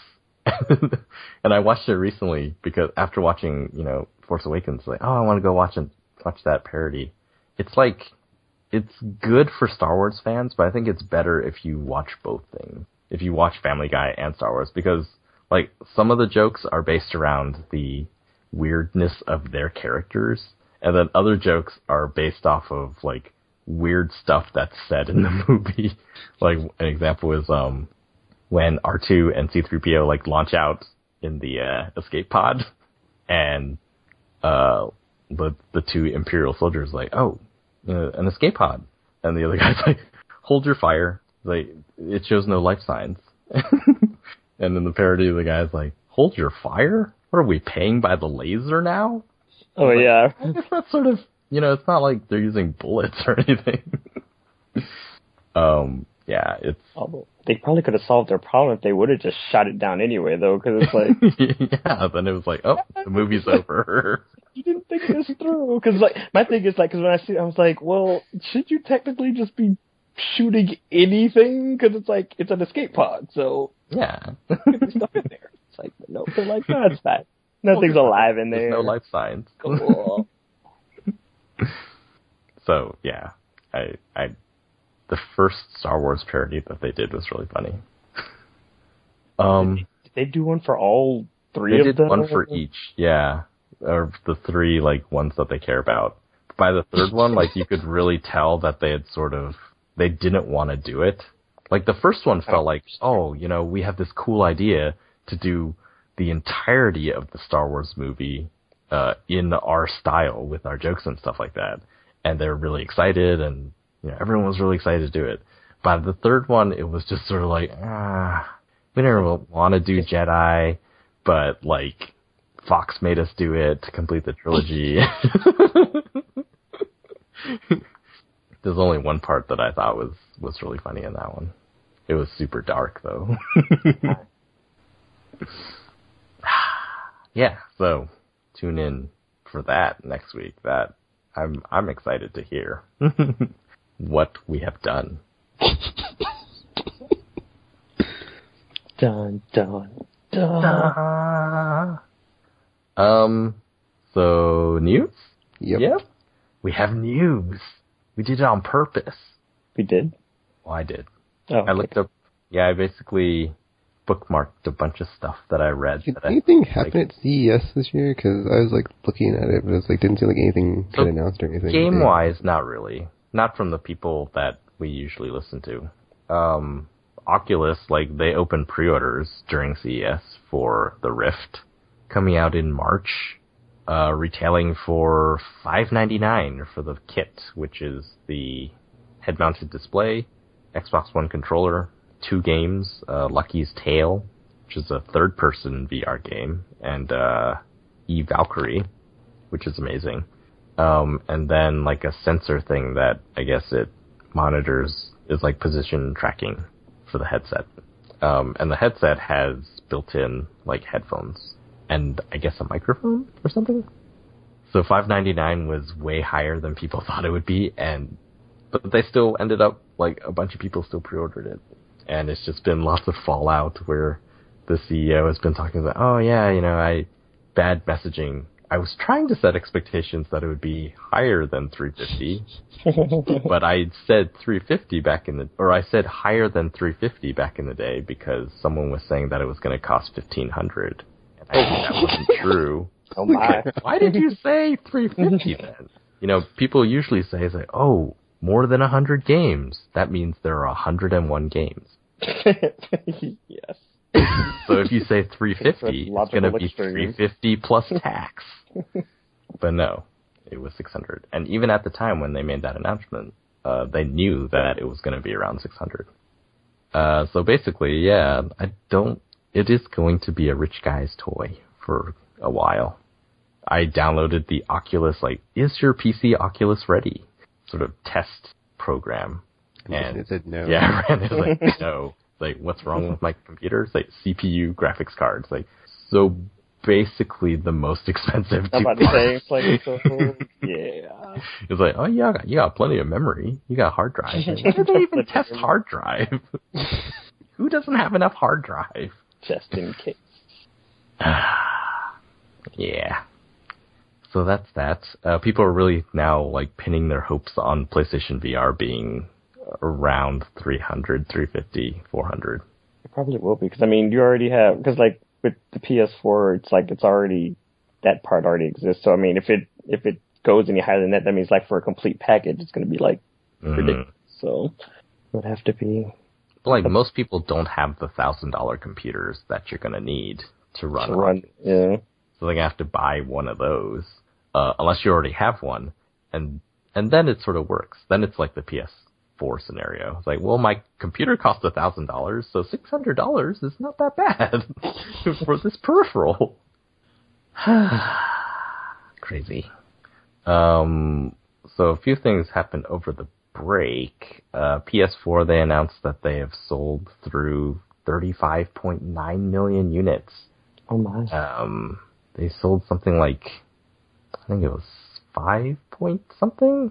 And I watched it recently because after watching, you know, Force Awakens, like, oh, I want to go watch and watch that parody. It's like, it's good for Star Wars fans, but I think it's better if you watch both things. If you watch Family Guy and Star Wars, because, like, some of the jokes are based around the weirdness of their characters, and then other jokes are based off of, like, weird stuff that's said in the movie. Like, an example is, um, when R two and C three P O, like, launch out in the, uh, escape pod, and, uh, the, the two Imperial soldiers, like, oh, uh, an escape pod. And the other guy's like, hold your fire. Like, it shows no life signs. And then the parody of the guy's like, hold your fire? What are we paying by the laser now? Oh, Like, yeah. I guess that's sort of, you know, it's not like they're using bullets or anything. um, yeah, it's... Although they probably could have solved their problem if they would have just shot it down anyway, though, because it's like... yeah, then it was like, oh, the movie's over. You didn't think this through. Because, like, my thing is, like, because when I see it, I was like, well, should you technically just be shooting anything? Because it's like, it's an escape pod, so... Yeah. There could be stuff in there. It's like, no, they're like, no, it's fine. Nothing's alive in there. There's no life signs. Cool. So, yeah. I, I, the first Star Wars parody that they did was really funny. Um, Did they do one for all three they of did them? one for each, yeah. Or the three, like, ones that they care about. By the third one, like, you could really tell that they had sort of, they didn't want to do it. Like, the first one felt like, oh, you know, we have this cool idea to do the entirety of the Star Wars movie uh, in our style with our jokes and stuff like that. And they're really excited, and, you know, everyone was really excited to do it. By the third one, it was just sort of like, ah, we didn't want to do Jedi, but, like, Fox made us do it to complete the trilogy. There's only one part that I thought was, was really funny in that one. It was super dark, though. Yeah, so tune in for that next week. That I'm I'm excited to hear what we have done. Dun, dun, dun. Um, so news? Yep. Yep. we have news. We did it on purpose. We did? Well, I did. Oh, okay. I looked up, yeah, I basically bookmarked a bunch of stuff that I read. Did that anything I, happen like, at C E S this year? Because I was like looking at it, but it was like didn't seem like anything so got announced or anything. Game wise, not really. Not from the people that we usually listen to. Um, Oculus, like they opened pre-orders during C E S for the Rift, coming out in March, uh, retailing for five ninety-nine for the kit, which is the head-mounted display, Xbox One controller, two games, uh, Lucky's Tale, which is a third-person V R game, and uh, E Valkyrie, which is amazing. Um, and then like a sensor thing that I guess it monitors is like position tracking for the headset. Um, and the headset has built-in like headphones and I guess a microphone or something. So five ninety-nine was way higher than people thought it would be, and but they still ended up like a bunch of people still pre-ordered it, and it's just been lots of fallout where the C E O has been talking about, oh yeah, you know, I bad messaging. I was trying to set expectations that it would be higher than three fifty, but I said three fifty back in the, or I said higher than three fifty back in the day because someone was saying that it was going to cost fifteen hundred, and I think that wasn't true. Oh my! Why did you say three fifty then? You know, people usually say, "Is like, oh, more than a hundred games. That means there are a hundred and one games." Yes. So if you say three fifty, it's going to be three fifty plus tax. But no, it was six hundred. And even at the time when they made that announcement, uh, they knew that it was going to be around six hundred. Uh, so basically, yeah, I don't. It is going to be a rich guy's toy for a while. I downloaded the Oculus, like, is your P C Oculus ready? Sort of test program. And it said no. Yeah, and it's like, no. Like, what's wrong with my computer? It's like C P U, graphics cards. Like, so basically the most expensive. I'm about to say, it's like, so, yeah. It's like, oh yeah, you got plenty of memory. You got hard drive. Like, why do they even test hard drive? Who doesn't have enough hard drive? Just in case. Yeah. So that's that. Uh, people are really now like pinning their hopes on PlayStation V R being around three hundred, three fifty, four hundred. It probably will be, because I mean, you already have, because like with the P S four, it's like it's already, that part already exists. So I mean, if it if it goes any higher than that, that means like for a complete package, it's going to be like mm. ridiculous. So it would have to be. But like most people don't have the thousand dollar computers that you're going to need to run. To run, yeah. So they're going to have to buy one of those, uh, unless you already have one, and and then it sort of works. Then it's like the P S four scenario. It's like, well, my computer cost a thousand dollars, so six hundred dollars is not that bad for this peripheral. Crazy. Um, so a few things happened over the break. Uh, P S four, they announced that they have sold through thirty-five point nine million units. Oh my. Um, they sold something like, I think it was five point something?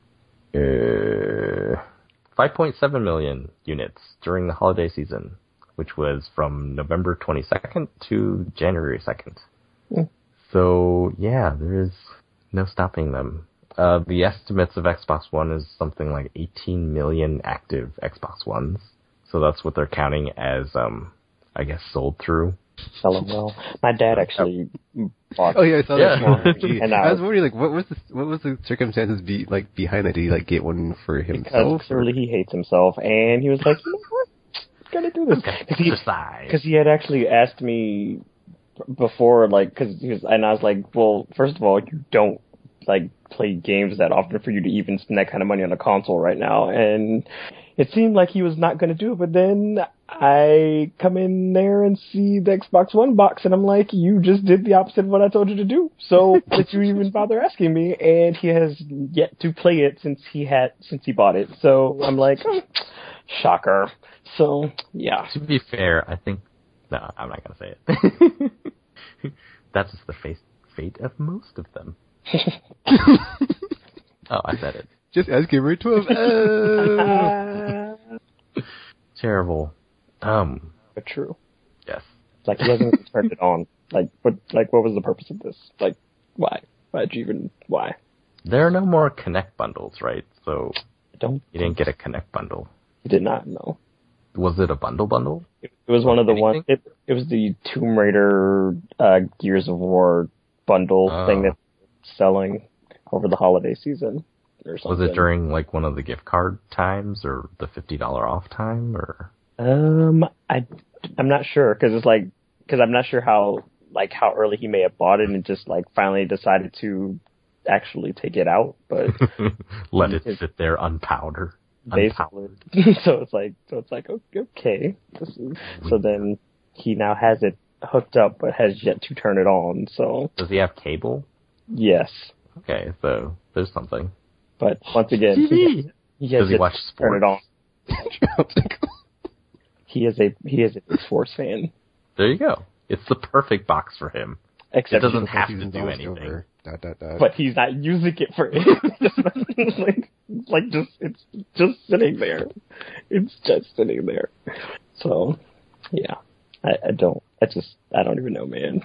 Uh, five point seven million units during the holiday season, which was from November twenty-second to January second. Mm. So, yeah, there is no stopping them. Uh, the estimates of Xbox One is something like eighteen million active Xbox Ones. So that's what they're counting as, um, I guess, sold through. LOL. My dad actually bought. Oh yeah, I saw yeah. that. And I I was wondering, like, what was the what was the circumstances be like behind that? Did he like get one for himself? Because clearly he hates himself, and he was like, you know what, gotta do this. Because he, he had actually asked me before, like, because he was, and I was like, well, first of all, you don't like play games that often for you to even spend that kind of money on a console right now, and it seemed like he was not going to do it, but then I come in there and see the Xbox One box, and I'm like, you just did the opposite of what I told you to do. So did you even bother asking me? And he has yet to play it since he had since he bought it. So I'm like, oh, shocker. So yeah. To be fair, I think no, I'm not going to say it. That's just the fate fate of most of them. Oh, I said it. Just ask Gamer twelve. Oh. Terrible. Um, but true. Yes. It's like he hasn't even turned it on. Like, what? Like, what was the purpose of this? Like, why? Why'd you even? Why? There are no more Connect bundles, right? So I don't. you didn't get a Connect bundle. You did not know. Was it a bundle bundle? It, it was one of the Anything? one. It it was the Tomb Raider uh, Gears of War bundle Oh. thing that's selling over the holiday season or something. Was it during like one of the gift card times or the fifty dollars off time or? Um, I I'm not sure because it's like because I'm not sure how like how early he may have bought it and just like finally decided to actually take it out, but Let it It- sit there unpowdered. basically, so it's like so it's like okay, this is, so then he now has it hooked up but has yet to turn it on. So Does he have cable? yes, Okay, so there's something. but once again, he, he has Does he yet watch to turn sports? it on. He is a he is a big sports fan. There you go. It's the perfect box for him. Except It doesn't he- have to Season's do almost anything. over. Dot, dot, dot. but he's not using it for it. like, like just it's just sitting there. It's just sitting there. So, yeah, I, I don't. I just I don't even know, man.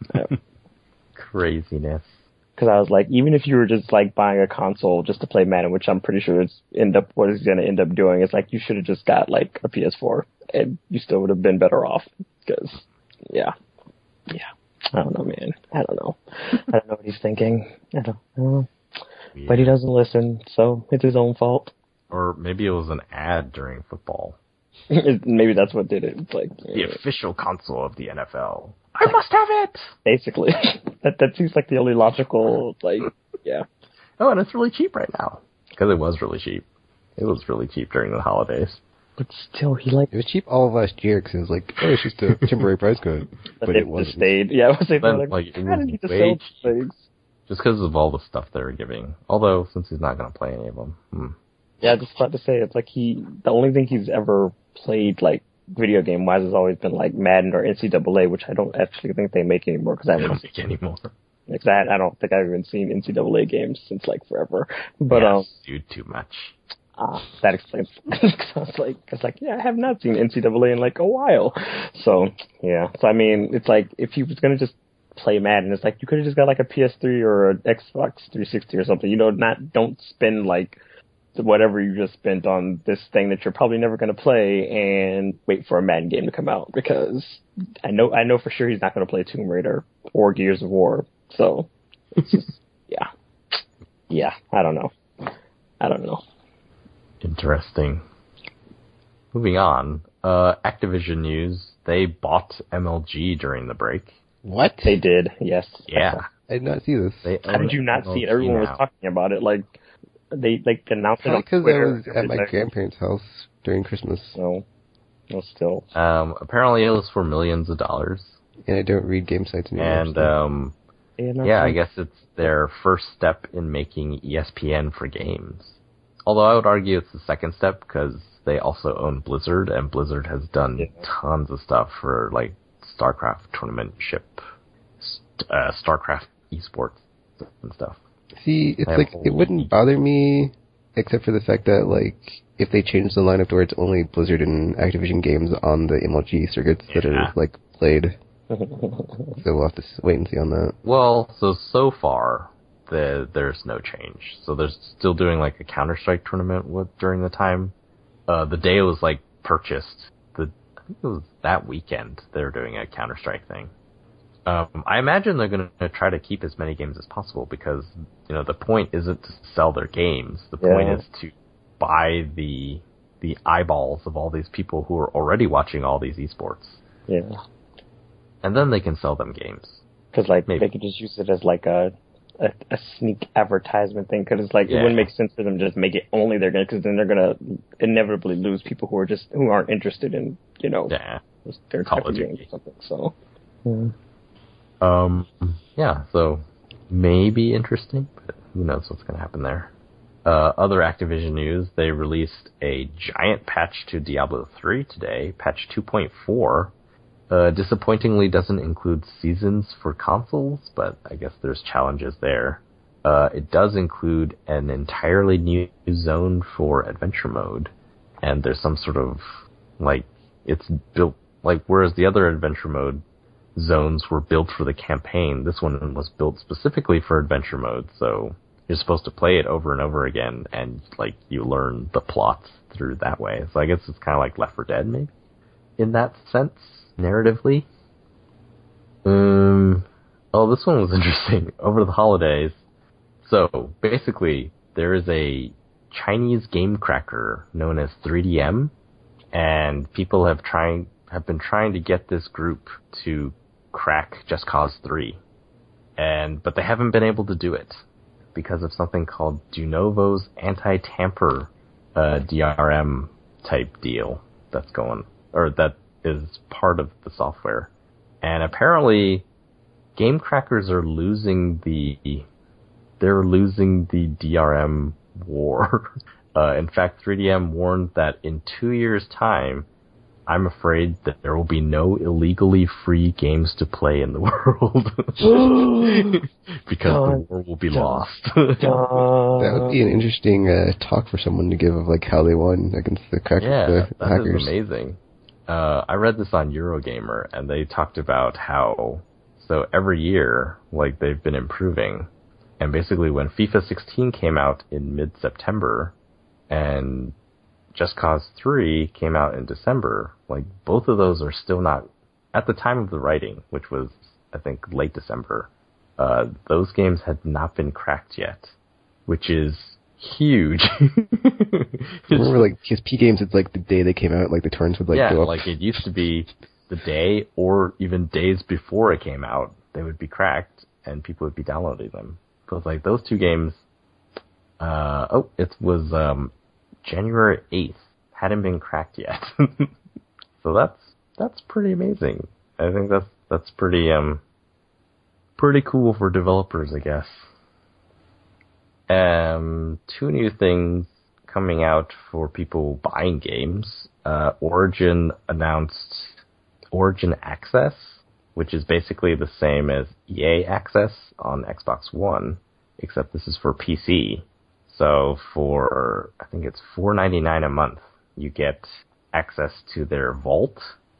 Craziness. Because I was like, even if you were just like buying a console just to play Madden, which I'm pretty sure it's end up what he's going to end up doing, it's like you should have just got like a P S four and you still would have been better off. Because, yeah, yeah. I don't know, man. I don't know. I don't know what he's thinking. I don't know. But he doesn't listen, so it's his own fault. Or maybe it was an ad during football. Maybe that's what did it. It's like The uh, official console of the N F L. I must have it! basically that that seems like the only logical like yeah. Oh, and it's really cheap right now. Because it was really cheap. It was really cheap during the holidays. But still, he like It was cheap all of last year because it was like, oh, it's just a temporary price cut. but But it it wasn't. just stayed. Yeah, I was saying Then, like, like, it how was did he just way sell cheap. things? Just because of all the stuff they were giving. Although, since he's not going to play any of them. Hmm. Yeah, I just about to say it's like he the only thing he's ever played like video game wise has always been like Madden or N C double A, which I don't actually think they make anymore because I They haven't don't make anymore. Because I, I don't think I've even seen N C double A games since like forever. But yeah, um, sued too much. ah, that explains. Cause I was like, I was like, yeah, I have not seen N C double A in like a while. So yeah, so I mean, it's like if he was gonna just play Madden, it's like you could have just got like a P S three or an Xbox three sixty or something. You know, not don't spend like whatever you just spent on this thing that you're probably never going to play and wait for a Madden game to come out because I know I know for sure he's not going to play Tomb Raider or Gears of War. So it's just yeah, yeah. I don't know. I don't know. Interesting. Moving on. Uh, Activision news. They bought M L G during the break. What? They did. Yes. Yeah. I did not see this. They How did you not see it? Everyone was talking about it. Like they like announced it Probably on because I Twitter. was at my Everything. grandparents' house during Christmas, So, no, still. Um, apparently it was for millions of dollars. and I don't read game sites anymore. And, so- um, They announced yeah, I it. guess it's their first step in making E S P N for games. Although I would argue it's the second step because they also own Blizzard, and Blizzard has done Yeah. tons of stuff for, like, StarCraft tournament ship, st- uh, StarCraft esports and stuff. See, it's I like have it wouldn't bother me, except for the fact that like if they change the lineup to where it's only Blizzard and Activision games on the M L G circuits that Yeah. are like played. So we'll have to s- wait and see on that. Well, so so far, the, there's no change. So they're still doing like a Counter-Strike tournament with, during the time. Uh, the day it was like purchased, the I think it was that weekend they're doing a Counter-Strike thing. Um, I imagine they're going to try to keep as many games as possible because, you know, the point isn't to sell their games. The point Yeah. is to buy the the eyeballs of all these people who are already watching all these esports. Yeah. And then they can sell them games. Because like Maybe. they could just use it as like a a, a sneak advertisement thing. Because it's like Yeah. it wouldn't make sense for them to just make it only they're gonna. Because then they're gonna inevitably lose people who are just who aren't interested in you know Yeah. their Call type of of Duty. games or something. So yeah. Um, yeah, so maybe interesting, but who knows what's going to happen there. Uh, other Activision news, they released a giant patch to Diablo three today, patch two point four. Uh, disappointingly doesn't include seasons for consoles, but I guess there's challenges there. Uh, it does include an entirely new zone for adventure mode, and there's some sort of, like, it's built, like, whereas the other adventure mode zones were built for the campaign, this one was built specifically for adventure mode, so you're supposed to play it over and over again, and like you learn the plots through that way. So I guess it's kind of like Left four Dead, maybe, in that sense, narratively. Um, oh, this one was interesting. Over the holidays, so basically there is a Chinese game cracker known as three D M, and people have trying have been trying to get this group to crack Just Cause three, and but they haven't been able to do it because of something called Denuvo's anti-tamper uh, D R M type deal that's going, or that is part of the software. And apparently, game crackers are losing the, they're losing the D R M war. Uh, in fact, three D M warned that in two years' time, I'm afraid that there will be no illegally free games to play in the world. Because Dun, the war will be dun, lost. That would be an interesting uh, talk for someone to give of like how they won against the, crack- yeah, the that hackers. is amazing. Uh, I read this on Eurogamer, and they talked about how, so every year, like, they've been improving. And basically when FIFA sixteen came out in mid-September, and Just Cause three came out in December, like, both of those are still not, at the time of the writing, which was, I think, late December, uh, those games had not been cracked yet, which is huge. Remember, like, P S P games, it's like the day they came out, like, the torrents would, like, yeah, go up. like, it used to be the day, or even days before it came out, they would be cracked, and people would be downloading them. Because, like, those two games, uh, oh, it was, um, January eighth, hadn't been cracked yet. So that's, that's pretty amazing. I think that's, that's pretty, um, pretty cool for developers, I guess. Um, two new things coming out for people buying games. Uh, Origin announced Origin Access, which is basically the same as E A Access on Xbox One, except this is for P C. So for, I think it's four ninety-nine a month, you get access to their vault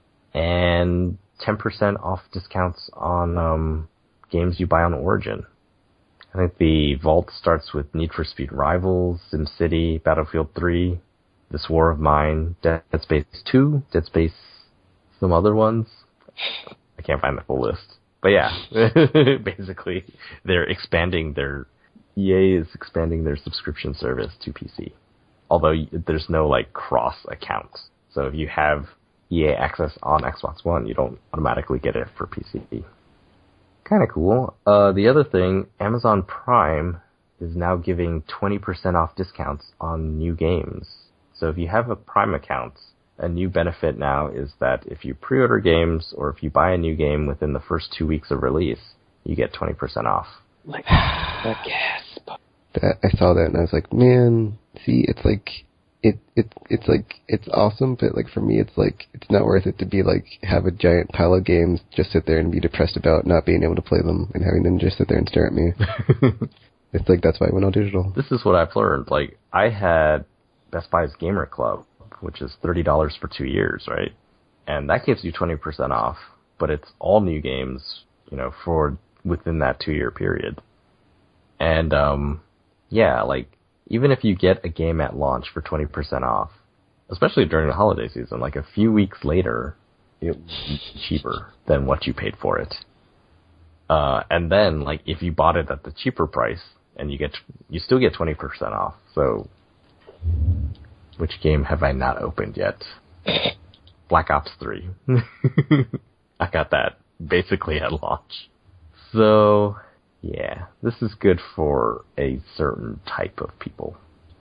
and ten percent off discounts on um, games you buy on Origin. I think the vault starts with Need for Speed Rivals, SimCity, Battlefield three, This War of Mine, Dead Space two, Dead Space, some other ones. I can't find the full list. But yeah, basically they're expanding their, E A is expanding their subscription service to P C. Although there's no like cross account. So if you have E A access on Xbox One, you don't automatically get it for P C. Kind of cool. Uh, the other thing, Amazon Prime is now giving twenty percent off discounts on new games. So if you have a Prime account, a new benefit now is that if you pre-order games or if you buy a new game within the first two weeks of release, you get twenty percent off. Like, a gasp. That, I saw that and I was like, man, see, it's like, it, it, it's like, it's awesome, but like for me, it's like, it's not worth it to be like, have a giant pile of games, just sit there and be depressed about not being able to play them and having them just sit there and stare at me. It's like, that's why I went all digital. This is what I've learned. Like, I had Best Buy's Gamer Club, which is thirty dollars for two years, right? And that gives you twenty percent off, but it's all new games, you know, for within that two-year period. And, um, yeah, like, even if you get a game at launch for twenty percent off, especially during the holiday season, like a few weeks later, it will be cheaper than what you paid for it. Uh, and then, like, if you bought it at the cheaper price, and you get, you still get twenty percent off. So, which game have I not opened yet? Black Ops three. I got that basically at launch. So, yeah, this is good for a certain type of people.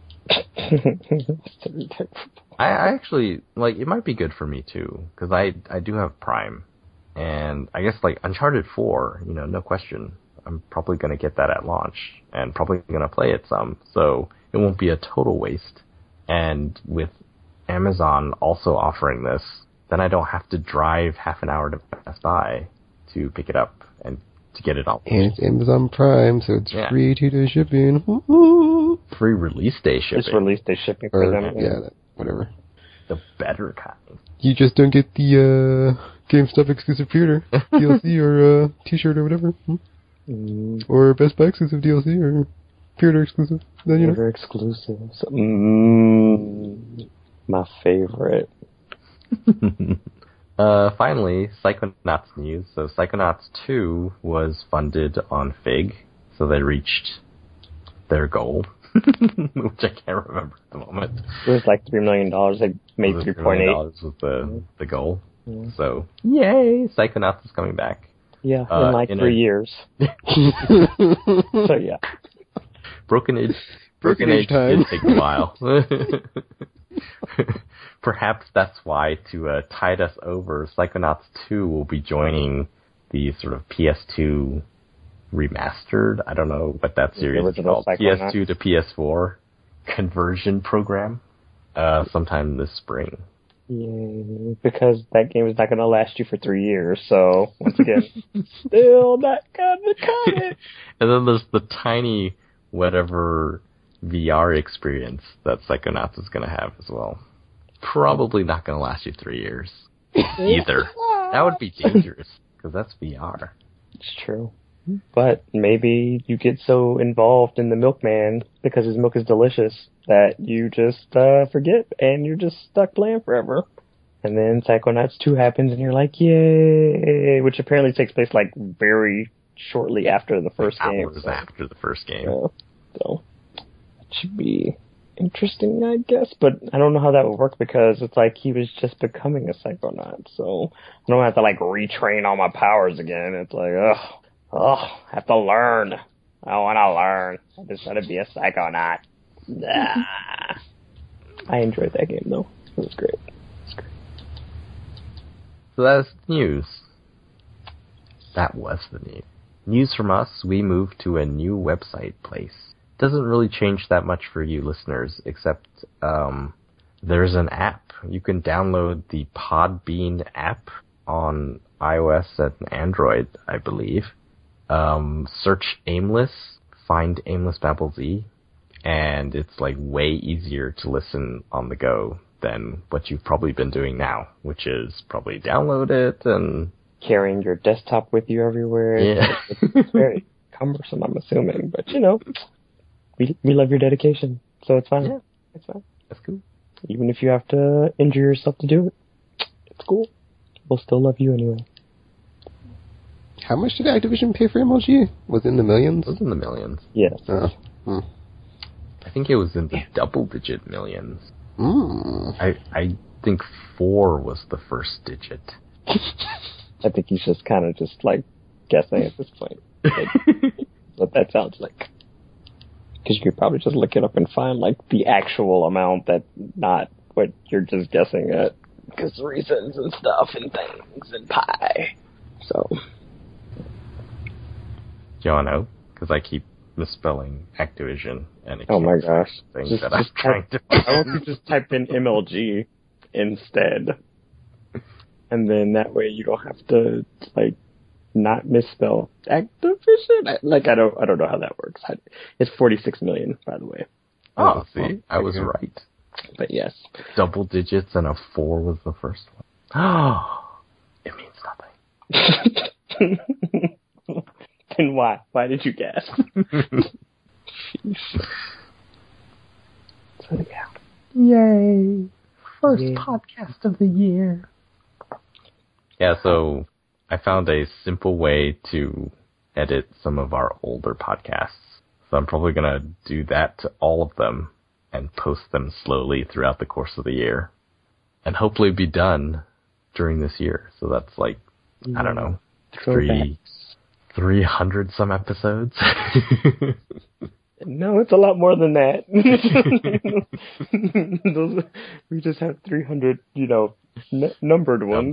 I, I actually, like, it might be good for me too, because I, I do have Prime. And I guess, like, Uncharted four, you know, no question, I'm probably going to get that at launch, and probably going to play it some, so it won't be a total waste. And with Amazon also offering this, then I don't have to drive half an hour to Best Buy to pick it up and to get it on. And it's Amazon Prime, so it's Yeah. free two-day shipping. Woo-hoo. Free release day shipping. Just release day shipping for Or, them. yeah, that, whatever. The better kind. You just don't get the uh, GameStop exclusive pre-order D L C or uh, T-shirt or whatever, hmm? Mm. or Best Buy exclusive D L C or Pre-order exclusive. Then, you know. Pre-order exclusives. Mm, my favorite. uh, finally, Psychonauts news. So Psychonauts two was funded on Fig, so they reached their goal, which I can't remember at the moment. It was like three million dollars. They made three point eight. Was the mm-hmm. the goal. Mm-hmm. So yay, Psychonauts is coming back. Yeah, uh, in like in three a... years. So yeah. Broken Age. Broken, Broken Age, Age time. did take a while. Perhaps that's why, to uh, tide us over, Psychonauts two will be joining the sort of P S two remastered, I don't know what that series is called, P S two to P S four conversion program, uh, sometime this spring. Yay, because that game is not going to last you for three years, so, once again, still not going to cut it. And then there's the tiny, whatever, V R experience that Psychonauts is going to have as well. Probably not going to last you three years either. That would be dangerous, because that's V R. It's true. But maybe you get so involved in the milkman because his milk is delicious that you just uh, forget and you're just stuck playing forever. And then Psychonauts two happens and you're like, yay! Which apparently takes place like very shortly after the first Hours game. Hours so. after the first game. Yeah. So it should be interesting, I guess. But I don't know how that would work because it's like he was just becoming a Psychonaut. So I don't have to like retrain all my powers again. It's like, ugh. Oh, I have to learn. I want to learn. I just want to be a Psychonaut. Nah. I enjoyed that game, though. It was great. It was great. So that's news. That was the news. News from us, we moved to a new website place. Doesn't really change that much for you listeners, except um, there's an app. You can download the Podbean app on iOS and Android, I believe. Um, search Aimless, find Aimless Babble Z, and it's like way easier to listen on the go than what you've probably been doing now, which is probably download it and carrying your desktop with you everywhere. Yeah. It's very cumbersome, I'm assuming, but you know, we we love your dedication, so it's fine. Yeah. It's fine. That's cool. Even if you have to injure yourself to do it, it's cool. We'll still love you anyway. How much did Activision pay for M L G? Was it in the millions? It was in the millions. Yes. Oh. Hmm. I think it was in the double-digit millions. Mm. I I think four was the first digit. I think he's just kind of just like guessing at this point. Like, what that sounds like. Because you could probably just look it up and find like the actual amount that not what you're just guessing at. Because reasons and stuff and things and pie. So. Do you want to know? Because I keep misspelling Activision, and it oh my keeps gosh, things just, that I'm just trying type, to. I want you to just type in M L G instead, and then that way you don't have to like not misspell Activision. I, like I don't, I don't know how that works. I, it's forty-six million, by the way. Oh, see, I was right. But yes, double digits and a four was the first one. Oh, it means nothing. And why? Why did you guess? So yeah. Yay! First Yay. podcast of the year. Yeah, so I found a simple way to edit some of our older podcasts. So I'm probably gonna do that to all of them and post them slowly throughout the course of the year. And hopefully be done during this year. So that's like, I don't know, three... three hundred some episodes? No, it's a lot more than that. Those, we just have three hundred, you know, n- numbered ones.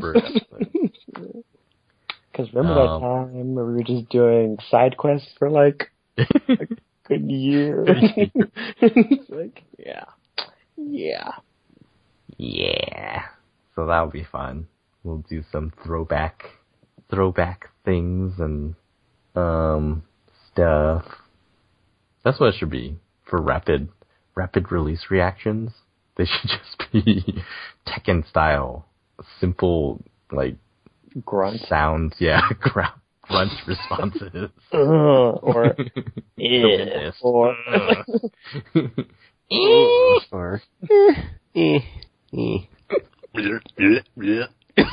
Because remember um, that time where we were just doing side quests for like a good year? It's like, yeah. Yeah. Yeah. So that'll be fun. We'll do some throwback, throwback things and Um, stuff. That's what it should be for rapid, rapid release reactions. They should just be Tekken style, simple, like grunt sounds. Yeah, grunt, grunt responses. Uh, or eh, or or eh, eh, eh.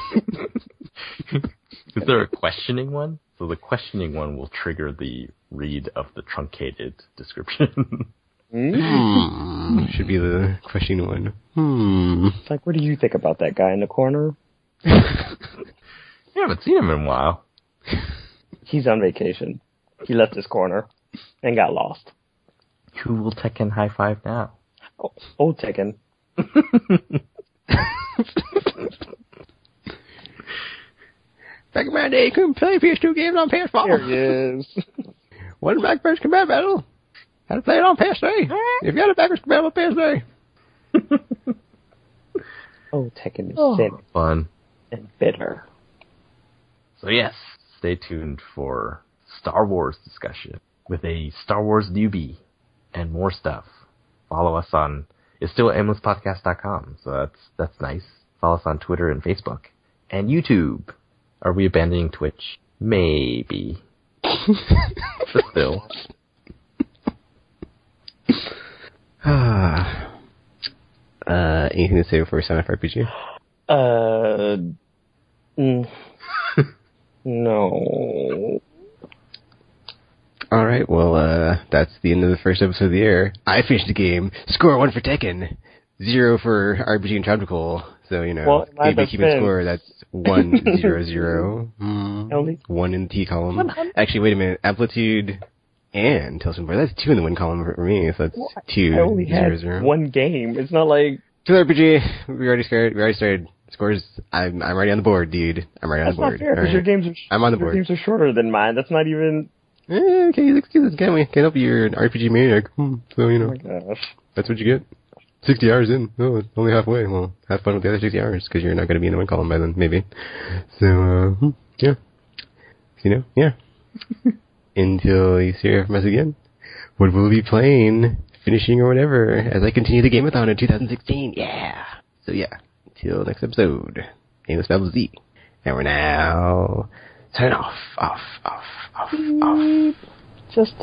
Is there a questioning one? So the questioning one will trigger the read of the truncated description. Hmm. Should be the question one. Hmm. It's like, what do you think about that guy in the corner? You haven't seen him in a while. He's on vacation. He left his corner and got lost. Who will Tekken high five now? Oh, old Tekken. Back in my day, you couldn't play P S two games on P S four. There he is. One backwards combat battle. Had to play it on P S three. If you had a backwards compatible P S three. Oh, Tekken is Oh, thin fun. and bitter. So yes, stay tuned for Star Wars discussion with a Star Wars newbie and more stuff. Follow us on, it's still aimless podcast dot com, so that's that's nice. Follow us on Twitter and Facebook and YouTube. Are we abandoning Twitch? Maybe. But still. Ah. uh, anything to say before we sign off R P G? Uh, mm, no. Alright, well, uh, that's the end of the first episode of the year. I finished the game. Score one for Tekken. Zero for R P G and Tropical. So, you know, Well, in my if you keep a defense- score, that's one, zero, zero. Mm, Only- one in the T column. Actually, wait a minute. Amplitude and Tales from the Border. That's two in the win column for me, so that's two, I only zero, had zero. one game. It's not like To the R P G, we already started, we already started. Scores, I'm, I'm already on the board, dude. I'm already that's on the not board. fair because Alright. your games are sh- I'm on the your board. games are shorter than mine. That's not even. Eh, okay, excuse us, can't we? Can't help you, you're an R P G maniac. Hmm, so, you Oh know, my gosh. that's what you get. sixty hours in. Oh, it's only halfway. Well, have fun with the other sixty hours, because you're not going to be in the win column by then, maybe. So, uh, hmm, yeah. You know, yeah. Until you hear from us again. What will we be playing, finishing, or whatever, as I continue the Game-a-thon in two thousand sixteen. Yeah. So, yeah. Till next episode. Name is spelled Z. And we're now signing off, off, off, off, off. Just